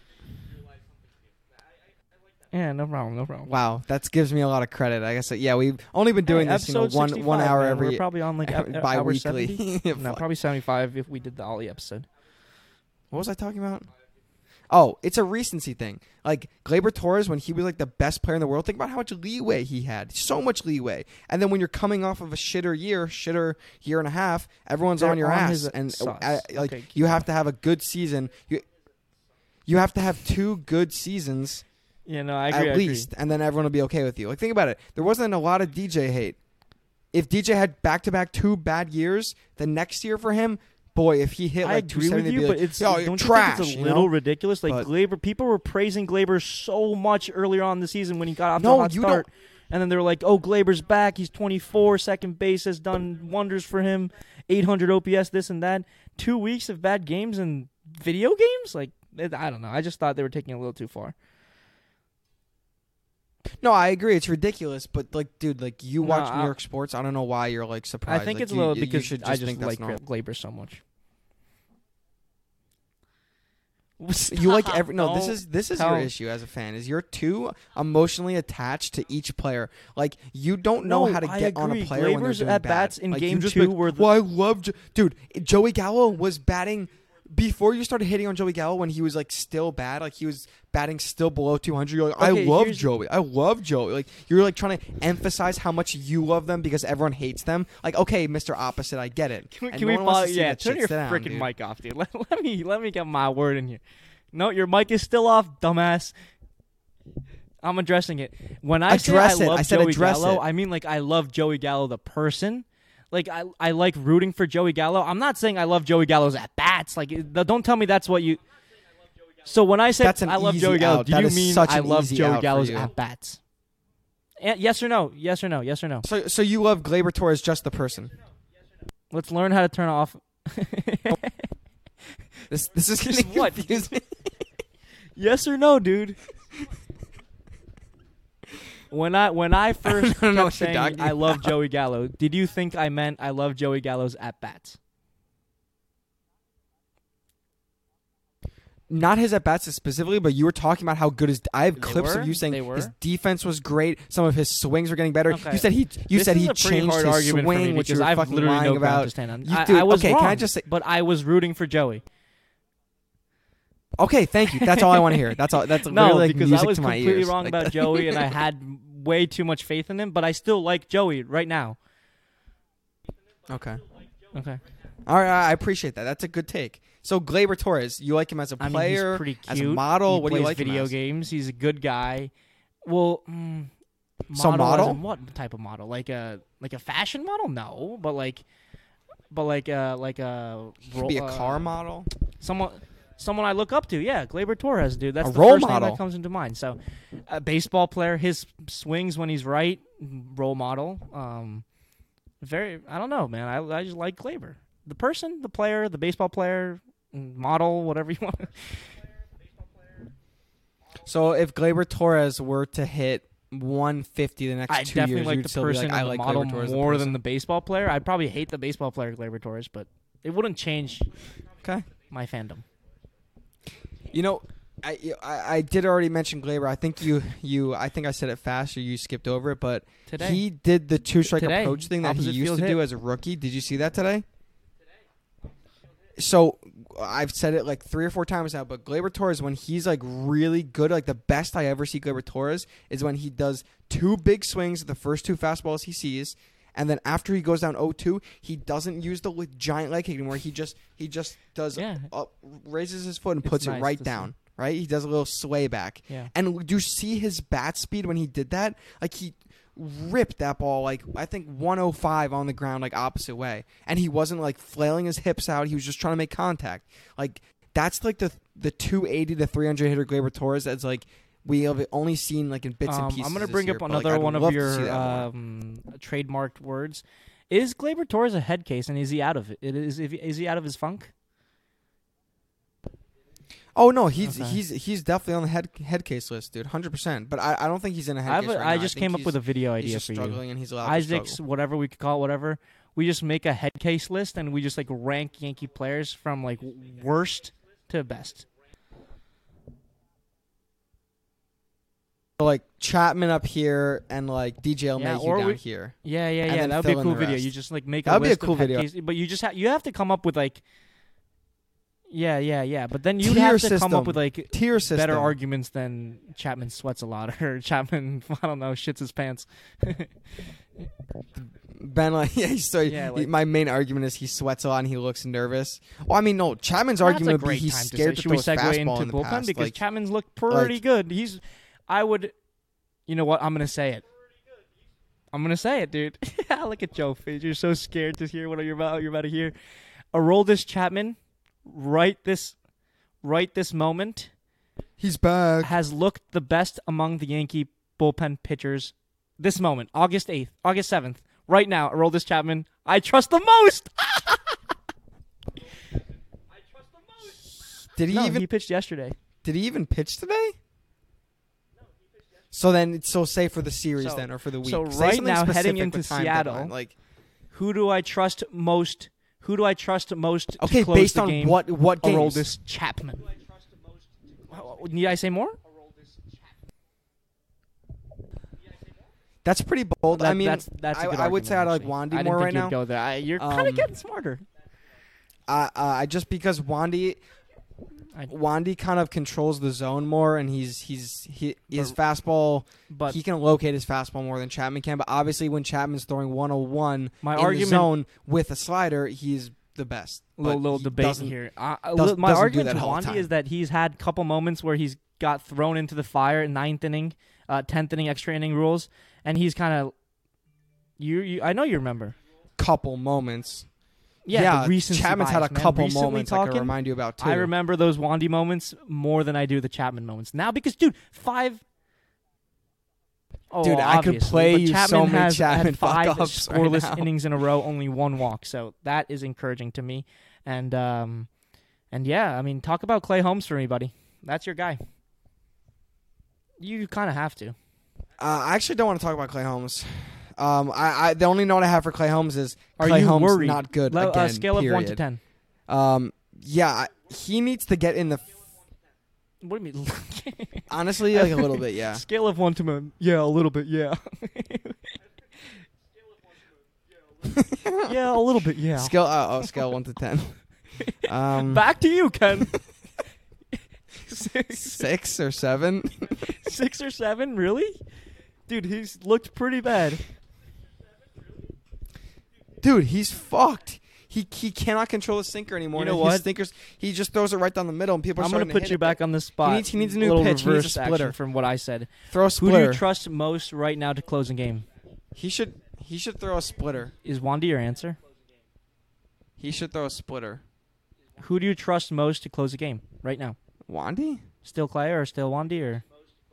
Yeah, no problem. Wow, that gives me a lot of credit. I guess. Yeah, we've only been doing this, episode 1 65, hour man. every We're probably on like hour bi-weekly. 70. No, probably 75 if we did the Ollie episode. What was I talking about? Oh, it's a recency thing. Like Gleyber Torres, when he was like the best player in the world, think about how much leeway he had. So much leeway. And then when you're coming off of a shitter year and a half, everyone's They're on your on ass. his And sauce. like Okay. you have to have a good season. You have to have 2 good seasons Yeah, no, I agree. at least, and then everyone will be okay with you. Like think about it. There wasn't a lot of DJ hate. If DJ had back-to-back 2 bad years, the next year for him, boy, if he hit I like agree 270, with you, they'd be but like, it's "Yo, you're don't trash." you think it's a you little know? ridiculous? Like But- Gleyber, people were praising Gleyber so much earlier on in the season when he got off to No, a hot you start, and then they were like, "Oh, Gleyber's back. He's 24, second base has done wonders for him. 800 OPS, this and that. 2 weeks of bad games and video games? Like, I don't know. I just thought they were taking it a little too far. No, I agree. It's ridiculous, but like, dude, like you No, watch New York sports. I don't know why you're like surprised. I think Like, it's a little you because should I just think that's like normal. Gleyber so much. You like every no. Don't This is your tell- issue as a fan. Is you're too emotionally attached to each player. Like you don't know No, how to I get on a agree. player when they're Gleyber's doing at bad. bats in Like, you game just 2 like, were the- well, I love dude. Joey Gallo was batting before you started hitting on Joey Gallo when he was like still bad. Like he was batting still below 200. You're like, I Okay, love here's- Joey. I love Joey. Like you're like trying to emphasize how much you love them because everyone hates them. Like okay, Mr. Opposite, I get it. Can And we no one wants pause? to see Yeah, that turn shit. your Sit down, freaking dude. mic off, dude. Let me get my word in here. No, your mic is still off, dumbass. I'm addressing it. When I say I Address it. love I said Joey address Gallo, it. I mean like I love Joey Gallo the person. Like I like rooting for Joey Gallo. I'm not saying I love Joey Gallo's at bats. Like don't tell me that's what you. So when I say That's an I love easy Joey Gallo, out. do That you is mean such I an love easy Joey out for Gallo's you. at bats? Yes or no? Yes or no? Yes or no? So you love Gleyber Torres just the person. Let's learn how to turn off. This is Just gonna what? confuse me. Yes or no, dude? When I first I don't know kept what you're saying talking I love Joey Gallo, did you think I meant I love Joey Gallo's at bats? Not his at bats specifically, but you were talking about how good his. I have They clips were? of you saying They were? his defense was great. Some of his swings were getting better. Okay. You said he. You This said is he a pretty changed hard his argument for me swing, which because you're I've fucking literally lying no ground about. to stand on. You I dude, was okay, wrong, can I just say? but I was rooting for Joey. Okay, thank you. That's all I want to hear. That's all. That's No, literally like because music I was to my completely ears. wrong Like about that. Joey, and I had way too much faith in him. But I still like Joey right now. Okay. Okay, All right, I appreciate that. That's a good take. So Gleyber Torres, you like him as a I mean player, he's pretty cute. as a model. He What do you plays like him video as? games. He's a good guy. Well, So as model? in what type of model? Like a fashion model? No, but like a Could be a car model. someone I look up to. Yeah, Gleyber Torres, dude. That's A the role first name model. that comes into mind. So, a baseball player, his swings when he's right, role model. I don't know, man. I just like Gleyber, the person, the player, the baseball player, model, whatever you want. So if Gleyber Torres were to hit 150 the next I 2 definitely years, like you'd the still be person like, I and like the model Gleyber Torres more the than person. the baseball player. I'd probably hate the baseball player Gleyber Torres, but it wouldn't change Okay. my fandom. You know, I did already mention Gleyber. I think I think I said it fast or you skipped over it, but Today. he did the 2-strike Today. approach thing that he Opposite used field to hit. do as a rookie. Did you see that today? So I've said it like 3 or 4 times now, but Gleyber Torres, when he's like really good, like the best I ever see Gleyber Torres is when he does 2 big swings at the first 2 fastballs he sees, and then after he goes down 0-2, he doesn't use the giant leg kick anymore. He just does Yeah. raises his foot and It's puts it nice right to down. see. Right, he does a little sway back. Yeah. And do you see his bat speed when he did that? Like he ripped that ball like I think 105 on the ground like opposite way, and he wasn't like flailing his hips out. He was just trying to make contact. Like that's like the 280 to 300 hitter Gleyber Torres. That's like we have only seen like in bits and pieces. I'm going to this bring year, up but, like, another I'd one love of to your see that more. trademarked words. Is Gleyber Torres a head case, and is he out of it? Is he out of his funk? Oh no, he's Okay. he's definitely on the head case list, dude, 100%. But I don't think he's in a head case right now. I just think came up he's- with a video he's idea just for you. struggling and he's allowed to Isaac's, struggle. whatever we could call it, whatever. We just make a head case list and we just like rank Yankee players from like worst to best. So, like Chapman up here and like DJ LeMahieu or down we- here. Yeah, And yeah. then That would be a fill in cool the video. rest. You just like make That a would be a list cool of head video. case, but you just you have to come up with like. Yeah. But then you Tier have to come system. up with like Tier system. better arguments than Chapman sweats a lot or Chapman, I don't know, shits his pants. Ben, like, my main argument is he sweats a lot and he looks nervous. Well, I mean, no, Chapman's That's argument a would be great he's time to scared say. to Should we throw his segue fastball into in the bullpen past. because Like, Chapman's looked pretty good. You know what? I'm gonna say it. I'm gonna say it, dude. Look at Joe Fitz. You're so scared to hear what you're about to hear. Aroldis Chapman, right this moment, he's back. has looked the best among the Yankee bullpen pitchers. This moment, August 7th, right now, Aroldis Chapman, I trust the most. Did He pitched yesterday. Did he even pitch today? So say for the series then, or for the week. So Say right something now, heading specific into with time Seattle, deadline, like, Who do I trust most? okay, to close based the on game? what games? Aroldis Chapman. Need I say more? That's pretty bold. I mean, that's a good I would say I'd like argument, Wandy actually. more right I didn't think now. you'd go there. You're kind of getting smarter. I just because Wandy kind of controls the zone more, and his fastball. But He can locate his fastball more than Chapman can. But obviously, when Chapman's throwing 101 my in argument, the zone with a slider, he's the best. little He debate doesn't- here. doesn't My do argument that to all the Wandy time. is that he's had a couple moments where he's got thrown into the fire in 9th inning, 10th inning, extra inning rules, and he's kind of. I know you remember. Couple moments. Yeah, the recency Chapman's bias, had a man. couple Recently moments I talking, can remind you about too. I remember those Wandy moments more than I do the Chapman moments now because, dude, 5. Oh, Dude, I could obviously, play but you Chapman so many has Chapman had 5 fuck-ups right scoreless now. innings in a row, only 1 walk. So that is encouraging to me. And yeah, I mean, talk about Clay Holmes for me, buddy. That's your guy. You kind of have to. I actually don't want to talk about Clay Holmes. I the only note I have for Clay Holmes is Are Clay you Holmes worried? not good again. Scale of 1 to period. 10. Yeah, he needs to get in the. What do you mean? Honestly, like a little bit, yeah. Scale of 1 to 10. Yeah, a little bit. Yeah. Yeah, a little bit. Yeah. Scale 1 to 10. Back to you, Ken. 6 or 7. 6 or 7, really? Dude, he's looked pretty bad. Dude, he's fucked. He cannot control his sinker anymore. You know And what? His sinkers, he just throws it right down the middle, and people are I'm going starting to to put hit you it. back on the spot. He needs a new little pitch. He needs a reverse splitter. action from what I said. Throw a Who splitter. do you trust most right now to close a game? He should throw a splitter. Is Wandy your answer? He should throw a splitter. Who do you trust most to close a game right now? Wandy? Still Clay or still Wandy or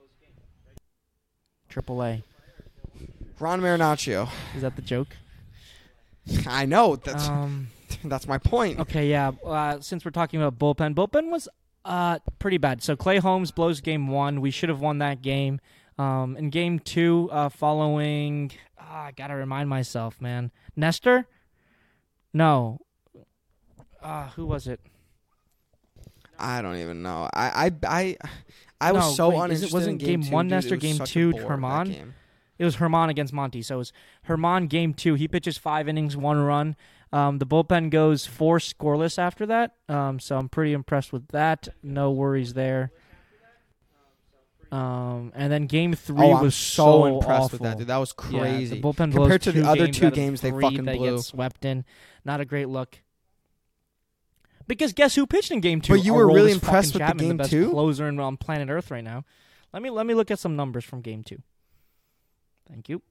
Triple A? Ron Marinaccio. Is that the joke? I know. That's my point. Okay, yeah. Since we're talking about bullpen was pretty bad. So Clay Holmes blows game 1. We should have won that game. In game 2, following, I gotta remind myself, man. Nestor? No. Who was it? I don't even know. I was No, so wait, uninterested wasn't in game two, 1 dude. Nestor, It was game such a 2 bore, that Herman? game. It was Herman against Monty. So it was Herman game 2. He pitches 5 innings, 1 run. The bullpen goes 4 scoreless after that. So I'm pretty impressed with that. No worries there. And then game 3 I'm was so impressed awful. with that, dude. That was crazy. Yeah, the bullpen Compared blows to the 2 other games 2 out of games they 3 fucking that blew. get swept in. Not a great look. Because guess who pitched in game 2? But you were really Aroldis impressed fucking with the Chapman, game best 2? closer on planet Earth right now. Let me look at some numbers from game 2. Thank you.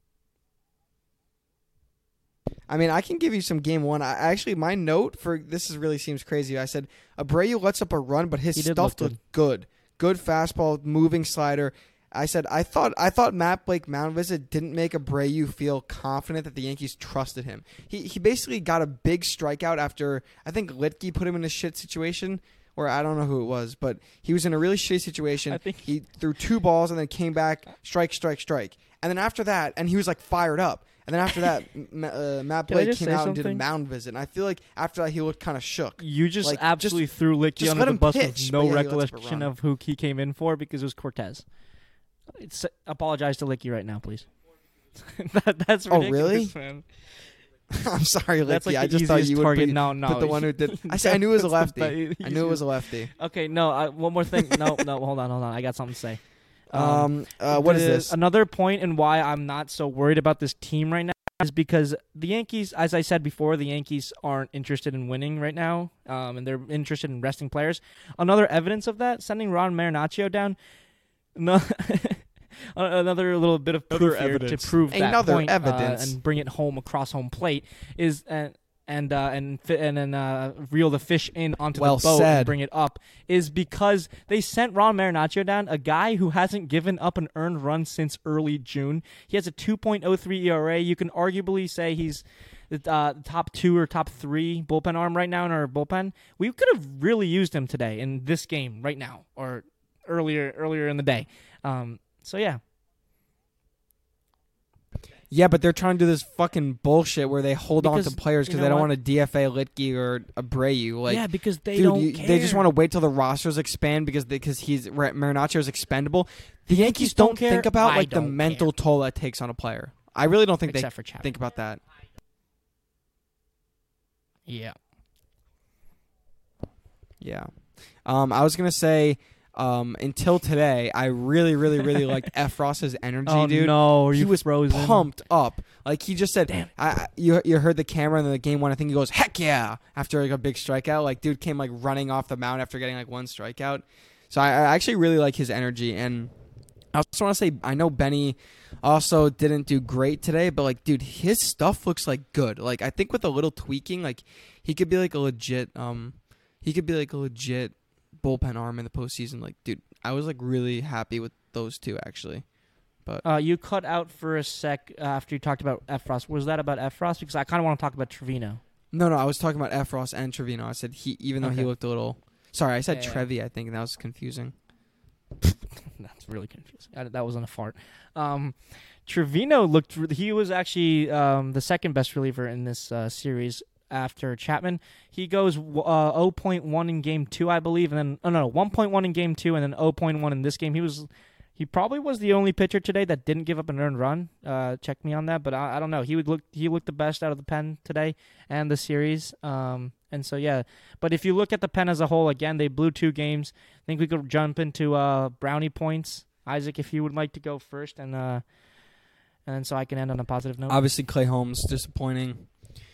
I mean, I can give you some game 1. Actually, my note for this really seems crazy. I said Abreu lets up a run, but his He did stuff look looked good. Good fastball, moving slider. I said I thought Matt Blake mound visit didn't make Abreu feel confident that the Yankees trusted him. He basically got a big strikeout after I think Litke put him in a shit situation, or I don't know who it was, but he was in a really shitty situation. I think he threw 2 balls and then came back, strike, and then after that, and he was like fired up. And then after that, Matt Blake came out and did a mound visit. And I feel like after that, he looked kind of shook. You just like, absolutely threw Litke under the bus with no recollection of who he came in for because it was Cortez. Apologize to Litke right now, please. That's ridiculous, really? Man. I'm sorry, Litke. Like I just thought you would target. Be No. the one who did. I knew it was a lefty. I knew it was a lefty. Okay, no. One more thing. No. Hold on. I got something to say. What is this? Another point in why I'm not so worried about this team right now is because the Yankees, as I said before, the Yankees aren't interested in winning right now, and they're interested in resting players. Another evidence of that, sending Ron Marinaccio down. No, another little bit of proof here to prove that point and bring it home across home plate is and then reel the fish in onto the boat and bring it up is because they sent Ron Marinaccio down, a guy who hasn't given up an earned run since early June. He has a 2.03 ERA. You can arguably say he's the top 2 or top 3 bullpen arm right now in our bullpen. We could have really used him today in this game right now or earlier in the day. So yeah. Yeah, but they're trying to do this fucking bullshit where they hold on to players because they don't want to DFA Litke or Abreu. Like, yeah, because they don't care. They just want to wait till the rosters expand because Marinaccio is expendable. The Yankees don't think about like the mental toll that takes on a player. I really don't think they think about that. Yeah. Yeah. I was gonna say. Until today, I really liked Efros's energy, dude. No, he was frozen? Pumped up. Like he just said, you heard the camera in the game one. I think he goes, "Heck yeah!" after like a big strikeout. Like dude came like running off the mound after getting like 1 strikeout. So I actually really like his energy. And I also want to say, I know Benny also didn't do great today, but like, dude, his stuff looks like good. Like I think with a little tweaking, like he could be like a legit. Bullpen arm in the postseason. Like, dude, I was like really happy with those two actually. But you cut out for a sec after you talked about Efros. Was that about Efros? Because I kind of want to talk about Trevino. No, I was talking about Efros and Trevino. I said even though he looked a little. Sorry, I said Trevi. I think that was confusing. That's really confusing. That wasn't a fart. Trevino looked. He was actually the second best reliever in this series. After Chapman, he goes 0.1 in game 2, I believe, and then 1.1 in game 2, and then 0.1 in this game. He probably was the only pitcher today that didn't give up an earned run. Check me on that, but I don't know. He looked the best out of the pen today and the series. And so yeah, but if you look at the pen as a whole, again, they blew 2 games. I think we could jump into brownie points. Isaac, if you would like to go first, and so I can end on a positive note. Obviously, Clay Holmes disappointing.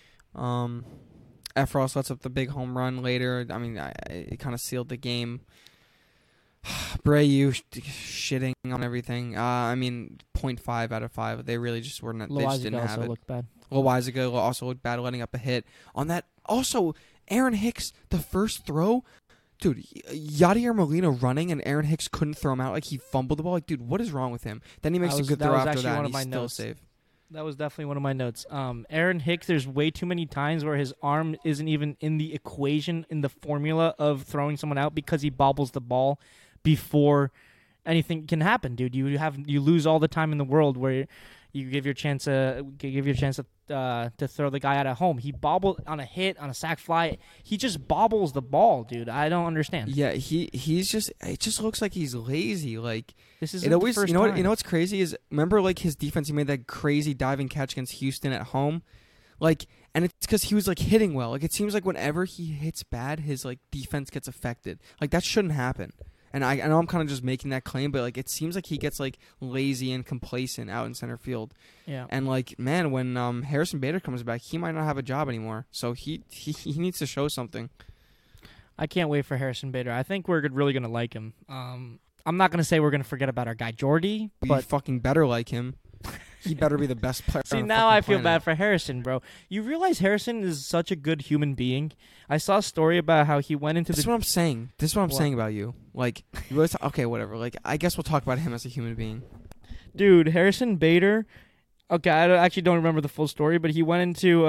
Efros lets up the big home run later. I mean, it kind of sealed the game. Abreu shitting on everything. I mean, 0.5 out of 5. They really just were not. They just didn't have it. Looked bad. Loizaga also looked bad, letting up a hit on that. Also, Aaron Hicks, the first throw, dude. Yadier Molina running and Aaron Hicks couldn't throw him out. Like he fumbled the ball. Like, dude, what is wrong with him? Then he makes a good throw after that. And he's still safe. That was definitely one of my notes. Aaron Hicks, there's way too many times where his arm isn't even in the equation, in the formula of throwing someone out because he bobbles the ball before anything can happen, dude. You lose all the time in the world where you give your chance to throw the guy out at home. He bobbled on a hit, on a sac fly. He just bobbles the ball, dude. I don't understand. Yeah, he's just. It just looks like he's lazy. Like this is the first time. You know what's crazy is remember like his defense. He made that crazy diving catch against Houston at home, like, and it's because he was like hitting well. Like it seems like whenever he hits bad, his like defense gets affected. Like that shouldn't happen. And I know I'm kind of just making that claim, but like it seems like he gets like lazy and complacent out in center field. Yeah. And like man, when Harrison Bader comes back, he might not have a job anymore. So he needs to show something. I can't wait for Harrison Bader. I think we're really gonna like him. I'm not gonna say we're gonna forget about our guy Jordy, but you fucking better like him. He better be the best player. See, on the now fucking I feel planet. bad for Harrison, bro. You realize Harrison is such a good human being? I saw a story about how he went into This is the... what I'm saying. This is what I'm What? saying about you. Like, you really okay, whatever. Like, I guess we'll talk about him as a human being. Dude, Harrison Bader... Okay, actually don't remember the full story, but he went into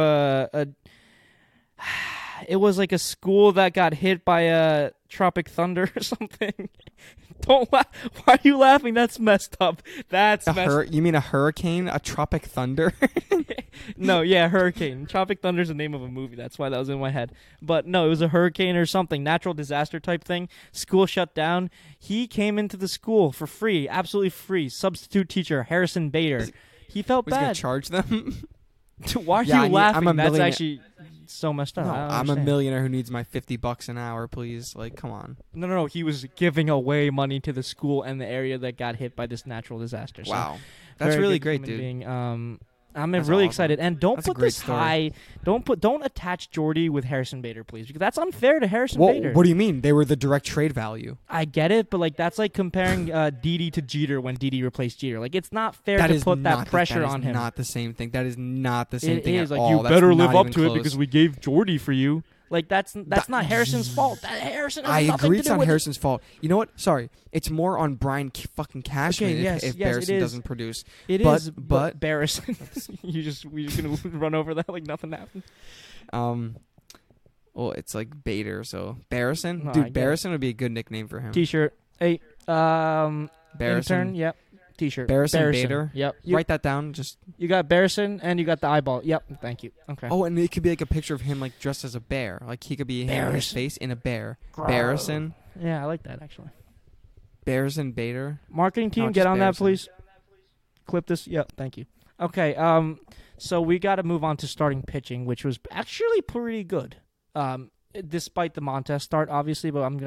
it was like a school that got hit by a tropic thunder or something. Don't laugh. Why are you laughing? That's messed up. That's messed You mean a hurricane? A tropic thunder? No, yeah, hurricane. Tropic Thunder's the name of a movie. That's why that was in my head. But no, it was a hurricane or something, natural disaster type thing. School shut down. He came into the school for free, absolutely free. Substitute teacher Harrison Bader. He felt Was he gonna bad. charge them? Why are Yeah, you laughing? I'm a That's millionaire. actually so messed up. No, I don't I'm a understand. millionaire who needs my $50 an hour, please. Like, come on. No. He was giving away money to the school and the area that got hit by this natural disaster. So, Wow. That's very really good great, human dude. being. I'm That's really awesome. excited, and don't That's a put great this story. high. Don't attach Jordy with Harrison Bader, please, because that's unfair to Harrison What Bader. do you mean? They were the direct trade value. I get it, but like that's like comparing Didi to Jeter when Didi replaced Jeter. Like it's not fair That to is put not that pressure on him. Not the same thing. That is not the same It thing is at like all. you That's better not live up even to it close. because we gave Jordy for you. Like that's That- not Harrison's fault. That Harrison has I nothing agree to it's do on with it. Harrison's fault. You know what? Sorry. It's more on Brian fucking Cashman Okay, yes, if yes, it Barrison is. doesn't produce. It But- is, but- Barrison. we just gonna run over that like nothing happened. Well, it's like Bader, so Barrison? No, I Dude, get it. Barrison would be a good nickname for him. T-shirt. Hey, intern. Barrison. Yep. T-shirt. Barrison Bader. Yep. Write that down. Just You got Barrison and you got the eyeball. Yep. Thank you. Okay. Oh, and it could be like a picture of him like dressed as a bear. Like he could be him with his Barrison. face in a bear. Gross. Barrison. Yeah, I like that actually. Barrison Bader. Marketing team, No, get just on that, Barrison. please. Clip this. Yep. Thank you. Okay. So we got to move on to starting pitching, which was actually pretty good. Despite the Montes start, obviously, but I'm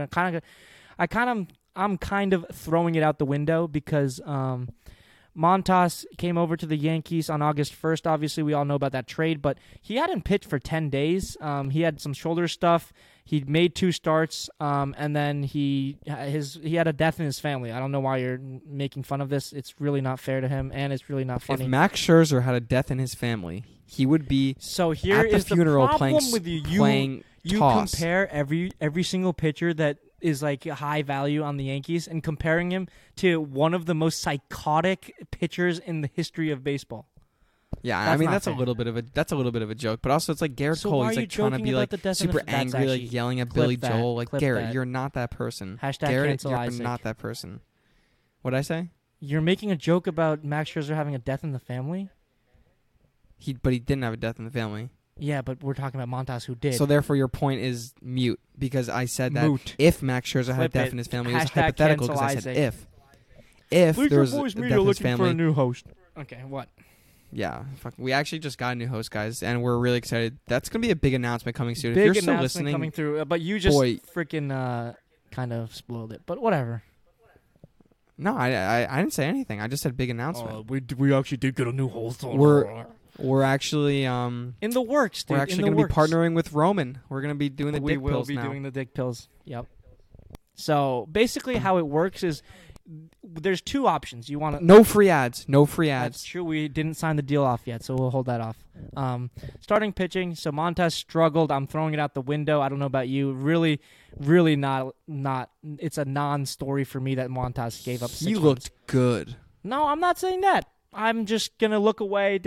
kind of throwing it out the window because Montas came over to the Yankees on August 1st. Obviously, we all know about that trade, but he hadn't pitched for 10 days. He had some shoulder stuff. He made 2 starts, and then he had a death in his family. I don't know why you're making fun of this. It's really not fair to him, and it's really not funny. If Max Scherzer had a death in his family, he would be So here at the is the funeral problem playing with you. playing You toss. compare every single pitcher that is like high value on the Yankees and comparing him to one of the most psychotic pitchers in the history of baseball. Yeah, I That's mean not that's fair. a little bit of a joke, but also it's like Garrett So Cole. why He's are like you trying to joking be about like the death in super the- that's angry, like actually- yelling at clip Billy that, Joel. Like clip Garrett, that. you're not that person. Hashtag Garrett, cancel you're Isaac. not that person. What'd I say? You're making a joke about Max Scherzer having a death in the family? But he didn't have a death in the family. Yeah, but we're talking about Montas who did. So therefore, your point is mute because I said that Moot. if Max Scherzer had a Clip death it. in his family, it was Hashtag hypothetical cancel because I said Isaac. if Leaker there was a Boys death Media in his looking for a family. new host. Okay, what? Yeah, we actually just got a new host, guys, and we're really excited. That's gonna be a big announcement coming soon. Big if you're still announcement listening, coming through, but you just boy. freaking kind of spoiled it. But whatever. no, I didn't say anything. I just said big announcement. We actually did get a new host. We're actually in the works, dude. we're actually in the gonna be works. partnering with Roman. We're gonna be doing the We dick will pills be now. doing the dick pills. Yep. So basically, how it works is there's 2 options. You want to. No free ads. No free That's ads. true. We didn't sign the deal off yet, so we'll hold that off. Starting pitching. So Montes struggled. I'm throwing it out the window. I don't know about you. Really, really not. It's a non-story for me that Montes gave up. 6 He runs. looked good. No, I'm not saying that. I'm just gonna look away.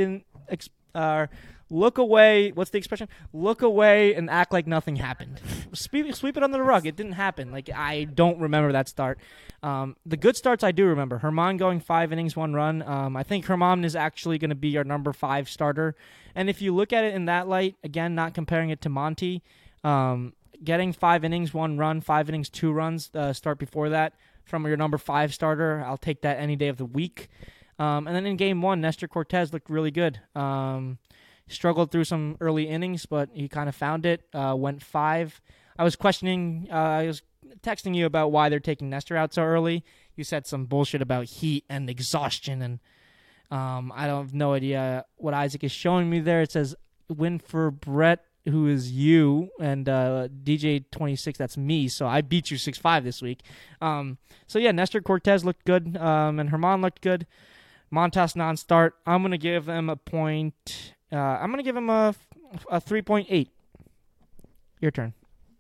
Look away. What's the expression? Look away and act like nothing happened. Sweep it under the rug. It didn't happen. Like I don't remember that start. The good starts I do remember. Herman going 5 innings, 1 run. I think Herman is actually going to be our number 5 starter. And if you look at it in that light, again, not comparing it to Monty, getting 5 innings, 1 run, 5 innings, 2 runs. Start before that from your number 5 starter. I'll take that any day of the week. And then in game 1, Nestor Cortez looked really good. Struggled through some early innings, but he kind of found it. Went 5. I was texting you about why they're taking Nestor out so early. You said some bullshit about heat and exhaustion, and I don't have no idea what Isaac is showing me there. It says win for Brett, who is you, and DJ26, that's me. So I beat you 6-5 this week. So yeah, Nestor Cortez looked good, and Herman looked good. Montas non-start. I'm going to give him a point. I'm going to give him a 3.8. Your turn.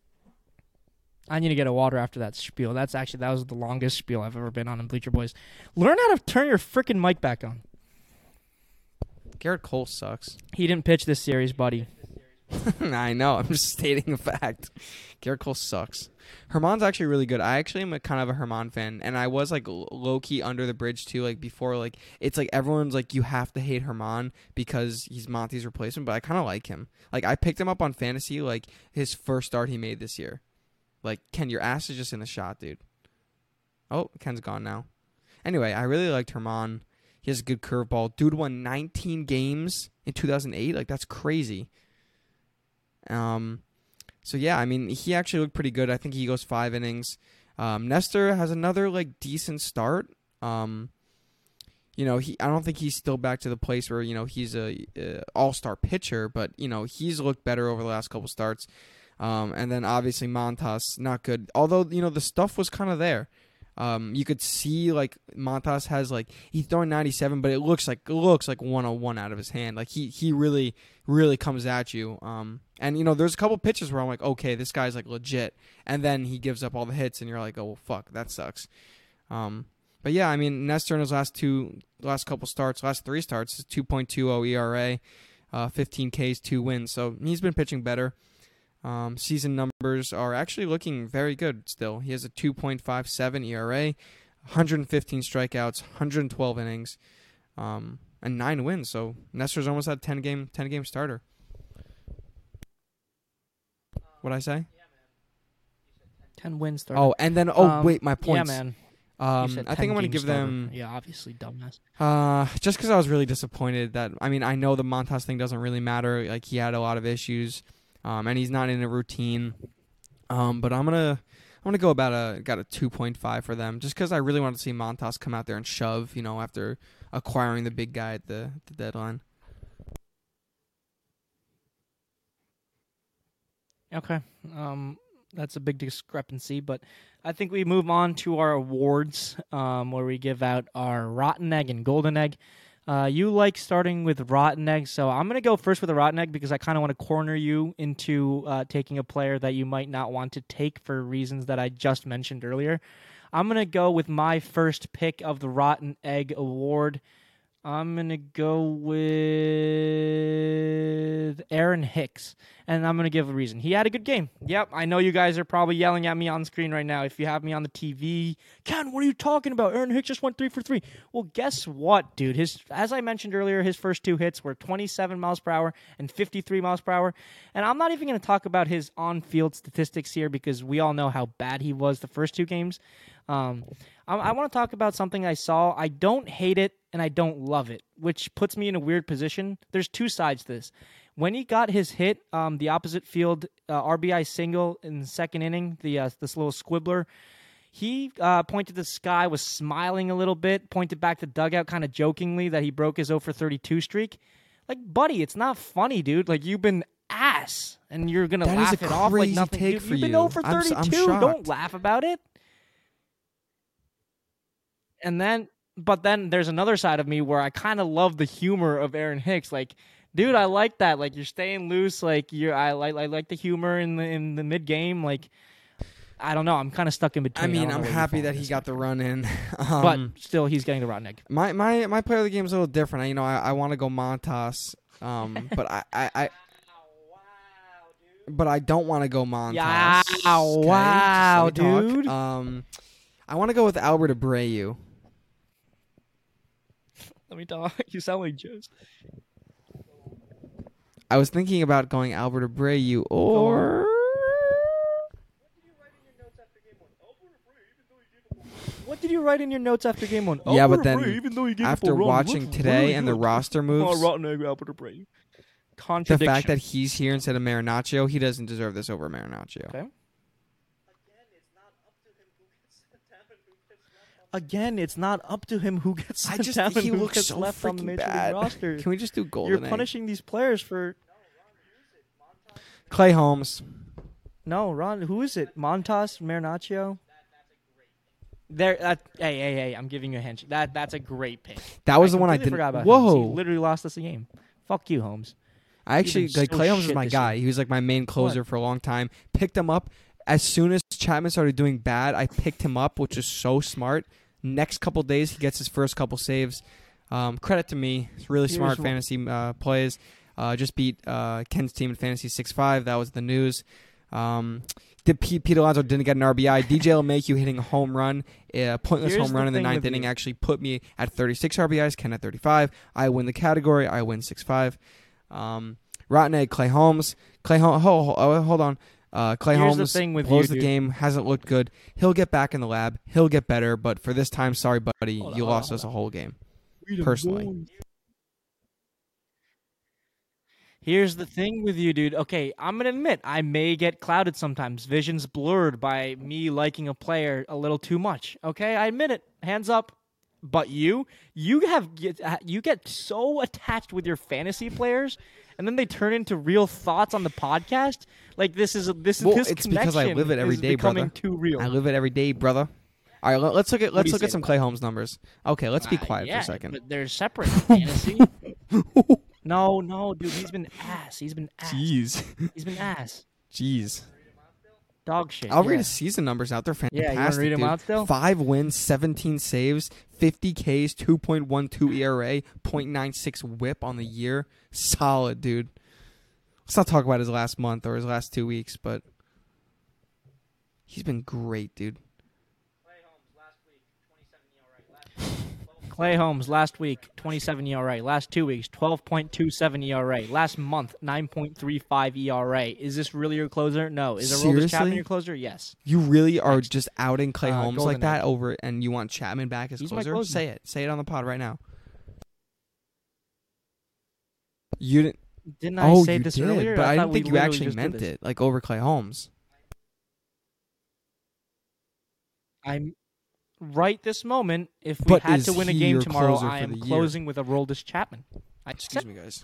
I need to get a water after that spiel. That was the longest spiel I've ever been on in Bleacher Boys. Learn how to turn your freaking mic back on. Garrett Cole sucks. He didn't pitch this series, buddy. I know. I'm just stating a fact. Garrett Cole sucks. Herman's actually really good. I actually am kind of a Herman fan, and I was like low key under the bridge too. Like before, like it's like everyone's like you have to hate Herman because he's Monty's replacement, but I kind of like him. Like I picked him up on fantasy, like his first start he made this year. Like Ken, your ass is just in the shot, dude. Oh, Ken's gone now. Anyway, I really liked Herman. He has a good curveball. Dude won 19 games in 2008. Like that's crazy. So yeah, I mean, he actually looked pretty good. I think he goes 5 innings. Nestor has another like decent start. I don't think he's still back to the place where he's a all-star pitcher, but he's looked better over the last couple starts. And then obviously Montas, not good. Although the stuff was kind of there. You could see like Montas has like he's throwing 97, but it looks like 101 out of his hand. Like he really comes at you. And there's a couple pitches where I'm like, okay, this guy's like legit, and then he gives up all the hits, and you're like, oh well, fuck, that sucks. But yeah, I mean Nestor in his last 3 starts, is 2.20 ERA, 15 Ks, 2 wins. So he's been pitching better. Season numbers are actually looking very good still. He has a 2.57 ERA, 115 strikeouts, 112 innings, and 9 wins. So Nestor's almost at 10 game starter. What'd I say? 10 wins starter. Oh, and then wait, my points. Yeah, man. I think I'm going to give them... Yeah, obviously, dumbass. Just because I was really disappointed that... I mean, I know the Montas thing doesn't really matter. Like, he had a lot of issues. And he's not in a routine. But I'm gonna go got a 2.5 for them, just because I really wanted to see Montas come out there and shove, after acquiring the big guy at the deadline. Okay. That's a big discrepancy, but I think we move on to our awards, where we give out our Rotten Egg and Golden Egg. You like starting with Rotten Egg, so I'm going to go first with a Rotten Egg because I kind of want to corner you into taking a player that you might not want to take for reasons that I just mentioned earlier. I'm going to go with my first pick of the Rotten Egg Award. I'm going to go with Aaron Hicks, and I'm going to give a reason. He had a good game. Yep, I know you guys are probably yelling at me on screen right now. If you have me on the TV, Ken, what are you talking about? Aaron Hicks just went 3 for 3. Well, guess what, dude? As I mentioned earlier, his first 2 hits were 27 miles per hour and 53 miles per hour. And I'm not even going to talk about his on-field statistics here because we all know how bad he was the first 2 games. I want to talk about something I saw. I don't hate it and I don't love it, which puts me in a weird position. There's 2 sides to this. When he got his hit, the opposite field RBI single in the second inning, this little squibbler, he pointed to the sky, was smiling a little bit, pointed back to dugout kind of jokingly that he broke his 0 for 32 streak. Like, buddy, it's not funny, dude. Like, you've been ass, and you're going to laugh it off like nothing. Dude, you've been 0 for 32. I'm don't laugh about it. But then there's another side of me where I kind of love the humor of Aaron Hicks. Like, dude, I like that. Like, you're staying loose. Like, I like the humor in the mid game. Like, I don't know. I'm kind of stuck in between. I mean, I'm happy that he got the run in, but still, he's getting the Rotten Egg. My player of the game is a little different. I want to go Montas, but but I don't want to go Montas. Yeah, okay? Wow, dude. I want to go with Albert Abreu. Let me talk. You sound like Joe's. I was thinking about going Albert Abreu or... What did you write in your notes after game 1? Yeah, but then after watching today and the roster moves, the fact that he's here instead of Marinaccio, he doesn't deserve this over Marinaccio. Okay. Again, it's not up to him who gets sent down and who gets left on the Major League roster. Can we just do Golden Egg? You're punishing these players for... Clay Holmes. No, Ron, who is it? Montas, Marinaccio? Hey! I'm giving you a hint. That's a great pick. That was the one I completely didn't. forgot about Whoa! Holmes. He literally lost us a game. Fuck you, Holmes. I actually You've been like so Clay Holmes is shit my this guy. year. He was like my main closer for a long time. Picked him up as soon as Chapman started doing bad. I picked him up, which is so smart. Next couple days, he gets his first couple saves. Credit to me. It's really smart fantasy plays. Just beat Ken's team in fantasy 6-5. That was the news. Pete Alonso didn't get an RBI. DJ LeMahieu hitting a home run, pointless Here's home run the in the thing ninth with inning you. actually put me at 36 RBIs. Ken at 35. I win the category. I win 6-5. Rotten egg, Clay Holmes. Hold on. Clay Here's the Holmes thing with blows you, the dude. game. Hasn't looked good. He'll get back in the lab. He'll get better. But for this time, sorry, buddy, you lost us a whole game. Personally. Here's the thing with you, dude. Okay, I'm gonna admit I may get clouded sometimes. Vision's blurred by me liking a player a little too much. Okay, I admit it. Hands up. But you get so attached with your fantasy players, and then they turn into real thoughts on the podcast. Like this Well, this it's because I connection live it every is day, becoming brother. too real. I live it every day, brother. All right, let's look at do you say some to Clay Holmes numbers. Okay, let's be quiet for Yeah, a second. but they're separate. Fantasy. No, dude. He's been ass. He's been ass. He's been ass. Jeez. Dog shit. I'll yeah. read his season numbers out. They're fantastic. Yeah, you wanna read 'em dude. out still? 5 wins, 17 saves, 50 Ks, 2.12 ERA, 0.96 WHIP on the year. Solid, dude. Let's not talk about his last month or his last 2 weeks, but he's been great, dude. Clay Holmes last week, 27 ERA. Last 2 weeks, 12.27 ERA. Last month, 9.35 ERA. Is this really your closer? No. Is Aroldis Chapman Seriously? your closer? Yes. You really are just outing Clay Holmes Golden like that Egg. over, and you want Chapman back as He's my closer? closer. Say it. Say it on the pod right now. You didn't. Didn't I Oh, say you this did, earlier? but I thought didn't we think you literally actually just did meant this. it, like over Clay Holmes. I'm right this moment. If we But had is to win a he game your tomorrow, closer I for am the year? closing with Aroldis Chapman. Excuse me, guys.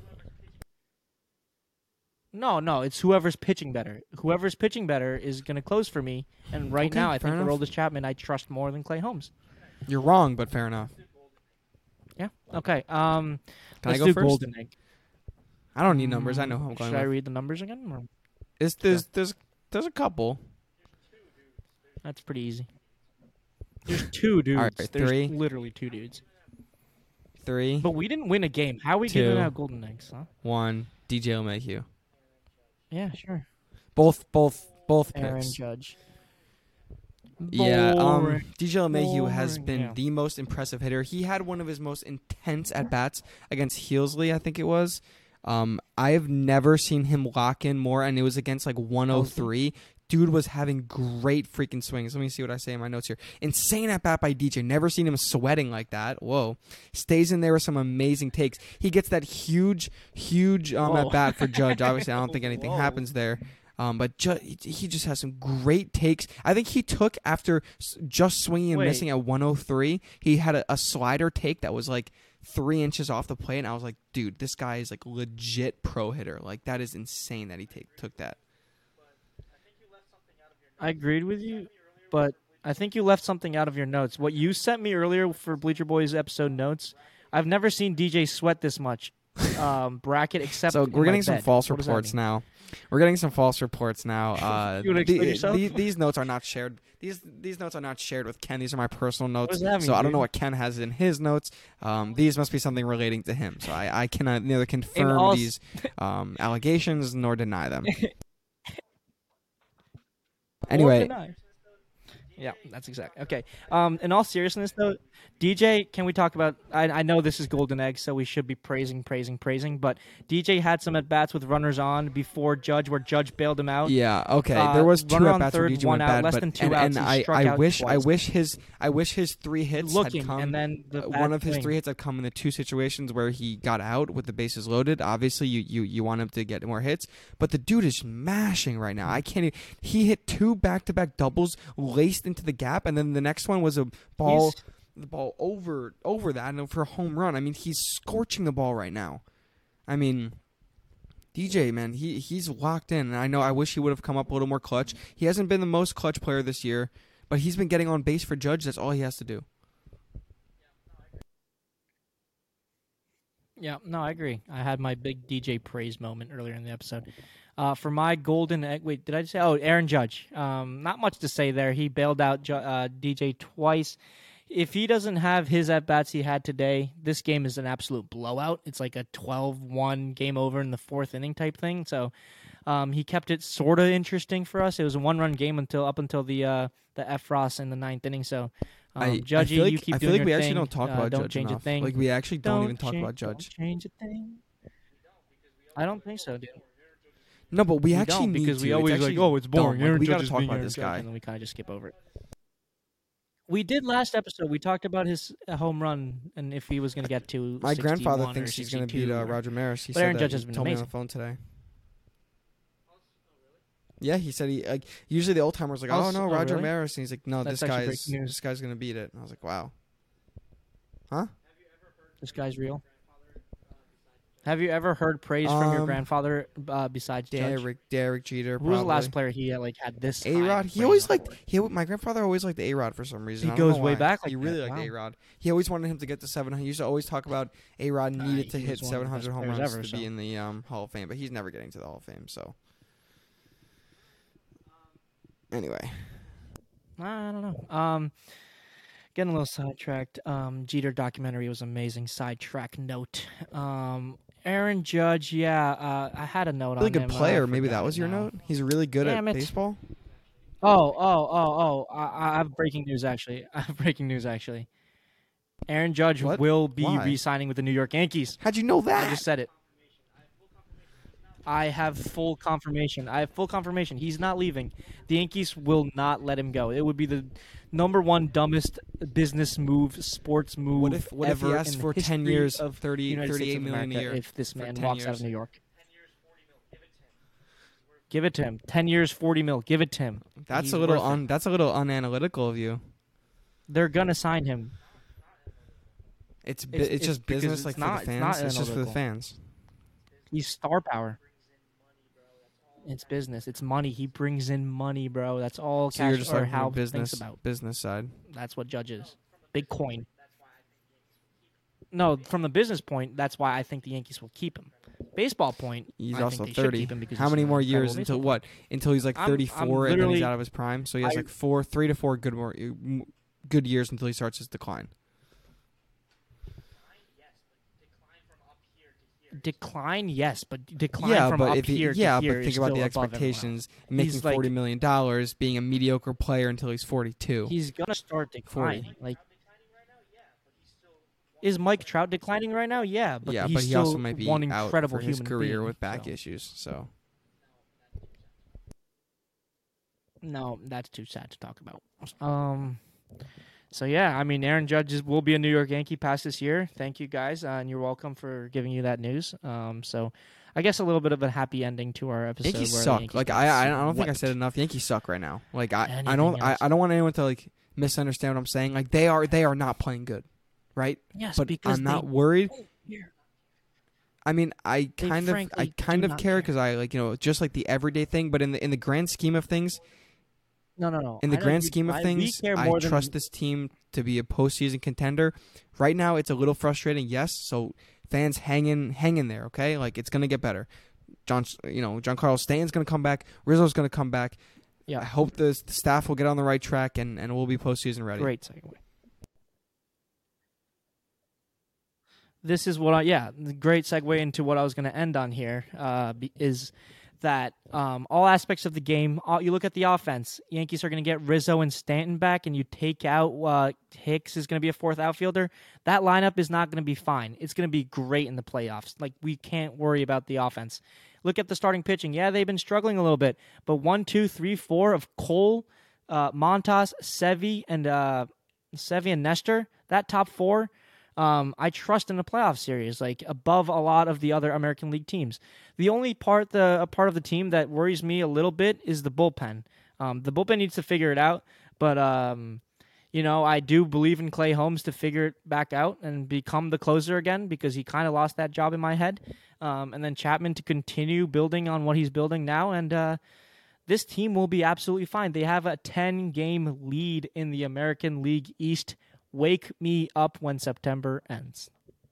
No, it's whoever's pitching better. Whoever's pitching better is going to close for me. And right Okay, now, I fair think enough. Aroldis Chapman I trust more than Clay Holmes. You're wrong, but fair enough. Yeah. Okay. Can I let's go do first? Golden Egg. I don't need numbers. I know who I'm going Should I with. read the numbers again? Or- There's a couple. That's pretty easy. There's two dudes. All right, There's 3. literally two dudes. 3, But we didn't win a game. How are we 2. giving out Golden Eggs, huh? 1. DJ LeMahieu. Yeah, sure. Both Aaron picks. Judge. Yeah, Boring. DJ LeMahieu has Boring, been yeah. the most impressive hitter. He had one of his most intense at bats against Healsley, I think it was. I have never seen him lock in more, and it was against like 103. Dude was having great freaking swings. Let me see what I say in my notes here. Insane at bat by DJ. Never seen him sweating like that. Whoa. Stays in there with some amazing takes. He gets that huge at bat for Judge. Obviously, I don't think anything happens there. But he just has some great takes. I think he took, after just swinging and missing at 103, he had a slider take that was like 3 inches off the plate, and I was like, dude, this guy is like legit pro hitter. Like, that is insane that he took that. I agreed with you, but I think you left something out of your notes. What you sent me earlier for Bleacher Boys episode notes, I've never seen DJ sweat this much. Bracket except So in we're my getting some bed. false What does that reports mean? now. We're getting some false reports now. You wanna explain yourself? These notes are not shared. These notes are not shared with Ken. These are my personal notes. does that mean, So I don't dude? know what Ken has in his notes. These must be something relating to him. So I cannot neither confirm all these allegations nor deny them. Anyway, Yeah, that's exactly. Okay. In all seriousness, though, DJ, can we talk about? I know this is Golden Egg, so we should be praising. But DJ had some at bats with runners on before Judge, where Judge bailed him out. yeah, okay. There was 2 runner at on bats where third, DJ one went out, bad, less but than 2 and outs, he I struck out wish twice. his 3 hits Looking, had come. and then the One bad of his swing. 3 hits had come in the 2 situations where he got out with the bases loaded. Obviously, you want him to get more hits, but the dude is mashing right now. I can't. He hit 2 back-to-back doubles laced into the gap, and then the next one was a ball. The ball over that and for a home run. I mean, he's scorching the ball right now. I mean, DJ, man, he's locked in. And I wish he would have come up a little more clutch. He hasn't been the most clutch player this year, But he's been getting on base for Judge. That's all he has to do. Yeah, no, I agree. I had my big DJ praise moment earlier in the episode. For my golden egg, wait, did I just say? Oh, Aaron Judge. Not much to say there. He bailed out DJ twice. If he doesn't have his at-bats he had today, this game is an absolute blowout. It's like a 12-1 game over in the fourth inning type thing. So he kept it sort of interesting for us. It was a one-run game up until the Efros in the ninth inning. So Judgy, you keep doing your thing. I feel like we actually don't talk about don't Judge change enough. a thing. Like we actually don't even talk about Judge. Don't change a thing. I don't think so, dude. No, but we actually don't, need because to. we always it's like, oh, it's boring. Like, Aaron we Judge gotta is talk being about Aaron this Judge, guy. and then we kind of just skip over it. We did last episode. We talked about his home run and if he was going to get to. My 61 grandfather or thinks he's going to 62 beat or- Roger Maris. He But said Aaron that. Judge has He been told me on amazing. the phone today. Yeah, he said he like usually the old timers like, oh no, Roger really? Maris, and he's like, no, That's this actually guy's breaking news. this guy's going to beat it. And I was like, wow. Huh? This guy's real. Have you ever heard praise from your grandfather besides Judge? Derek Jeter. Who was the last probably. player he had this? high A-Rod. of He praise always on liked. for? My grandfather always liked A-Rod for some reason. He I don't goes know way why. back like He that, really liked wow. A-Rod. He always wanted him to get to 700. He used to always talk about A-Rod needed to he hit was one of the 700 best home players runs ever, to so. be in the Hall of Fame, but he's never getting to the Hall of Fame. So anyway, I don't know. Getting a little sidetracked. Jeter documentary was amazing. Sidetrack note. Aaron Judge, yeah. I had a note really on good him. player. I Maybe forgot that was it your now. note. He's really good Damn at it. baseball. I have breaking news actually. Aaron Judge What? will be Why? re-signing with the New York Yankees. How'd you know I that? just said it. I have full confirmation. He's not leaving. The Yankees will not let him go. It would be the number one dumbest business move, sports move What if ever he asked in for the 10 history years, of 30, United States 38 of million a America year? if this for man 10 walks out years. of New York. Give it to him. 10 years, 40 mil. Give it to him. That's He's a little worth it. that's a little unanalytical of you. They're gonna sign him. It's It's just because business it's like not- for the it's not fans. It's just for the analytical. fans. He's star power. It's business. It's money. He brings in money, bro. That's all. So you're Cash just or like how from business thinks about. business side. That's what Judge is. Big coin. No, from the business point, that's why I think the Yankees will keep him. Baseball point, He's I also think they should 30. keep him because How he's many an more incredible years until baseball what? Until he's like I'm 34 and then he's literally- out of his prime. So he has I- like 3 to 4 good years until he starts his decline. Decline, yes, but decline Yeah, from but up if he, here to yeah, here but is think about still the above everyone expectations. else. Making He's like- $40 million, being a mediocre player until he's 42. He's gonna start 40. declining. Like, is Mike Trout declining right now? Yeah, but yeah, he's but he still also might be one out incredible for his human career being, with back so. issues. So No, that's too sad to talk about. So yeah, I mean, Aaron Judge will be a New York Yankee past this year. Thank you guys, and you're welcome for giving you that news. So, I guess a little bit of a happy ending to our episode. Yankees where the suck. Yankees Like got I don't think I swept. said enough. Yankees suck right now. Like I Anything don't else? I don't want anyone to like misunderstand what I'm saying. Like they are not playing good, right? Yes, But because I'm not they- worried. Yeah. I mean, I They kind of frankly do care not care. because I like just like the everyday thing. But in the grand scheme of things, No. in the I know grand you- scheme of we things, care I more than- trust this team to be a postseason contender. Right now, it's a little frustrating, yes. So fans, hang in there, okay? Like it's gonna get better. Giancarlo Stanton's gonna come back. Rizzo's gonna come back. Yeah. I hope the staff will get on the right track and we'll be postseason ready. Great segue. This is what the great segue into what I was going to end on here is that all aspects of the game, you look at the offense, Yankees are going to get Rizzo and Stanton back, and you take out Hicks is going to be a fourth outfielder. That lineup is not going to be fine. It's going to be great in the playoffs. Like, we can't worry about the offense. Look at the starting pitching. Yeah, they've been struggling a little bit, but 1, 2, 3, 4 of Cole, Montas, Sevy, and Nestor, that top four, I trust in the playoff series, like above a lot of the other American League teams. The only part of the team that worries me a little bit is the bullpen. The bullpen needs to figure it out, but I do believe in Clay Holmes to figure it back out and become the closer again because he kind of lost that job in my head. And then Chapman to continue building on what he's building now, and this team will be absolutely fine. They have a 10-game lead in the American League East. Wake me up when September ends.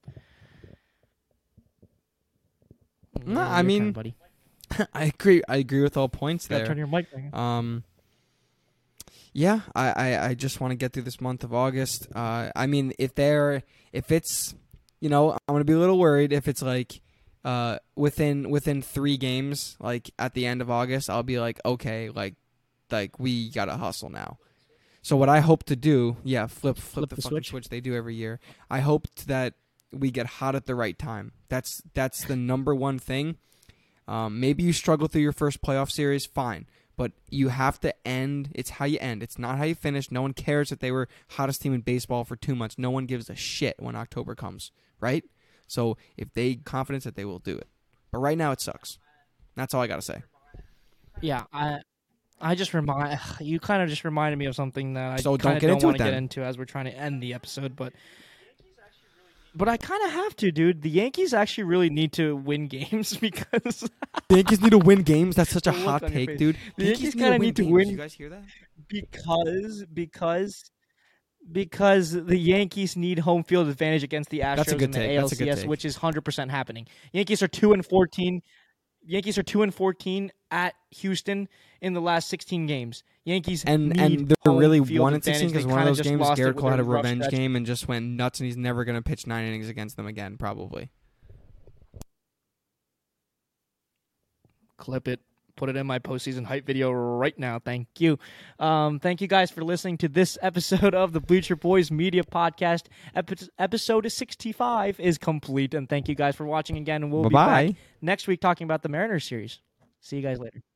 No, Yeah, I your mean, turn, buddy. I agree with all points Gotta there. turn your mic down. Yeah, I just want to get through this month of August. I mean, if it's, I'm gonna be a little worried if it's like, within 3 games, like at the end of August, I'll be like, okay, like we gotta hustle now. So what I hope to do, flip the fucking switch they do every year. I hope that we get hot at the right time. That's the number one thing. Maybe you struggle through your first playoff series, fine. But you have to end. It's how you end. It's not how you finish. No one cares that they were hottest team in baseball for 2 months. No one gives a shit when October comes, right? So if they confidence that they will do it. But right now it sucks. That's all I got to say. Yeah, I just you kind of just reminded me of something that I So kind don't of don't want get to into get it into as we're trying to end the episode, but I kind of have to, dude. The Yankees actually really need to win games because The Yankees need to win games. That's such a The look hot on your take, face. dude. The Yankees kinda need to games. win- You guys hear that? because the Yankees need home field advantage against the Astros That's a good in the take. That's a good ALCS, take. which is 100% happening. Yankees are 2-14. Yankees are 2-14 at Houston in the last 16 games. Yankees And need they're home really field 1-16 advantage. because They one of kinda those just games, lost it Garrett with Cole had a their rough revenge stretch. game and just went nuts, and he's never going to pitch 9 innings against them again, probably. Clip it. Put it in my postseason hype video right now. Thank you. Thank you guys for listening to this episode of the Bleacher Boys Media Podcast. Episode 65 is complete, and thank you guys for watching again. And we'll be Bye-bye. back next week talking about the Mariners series. See you guys later.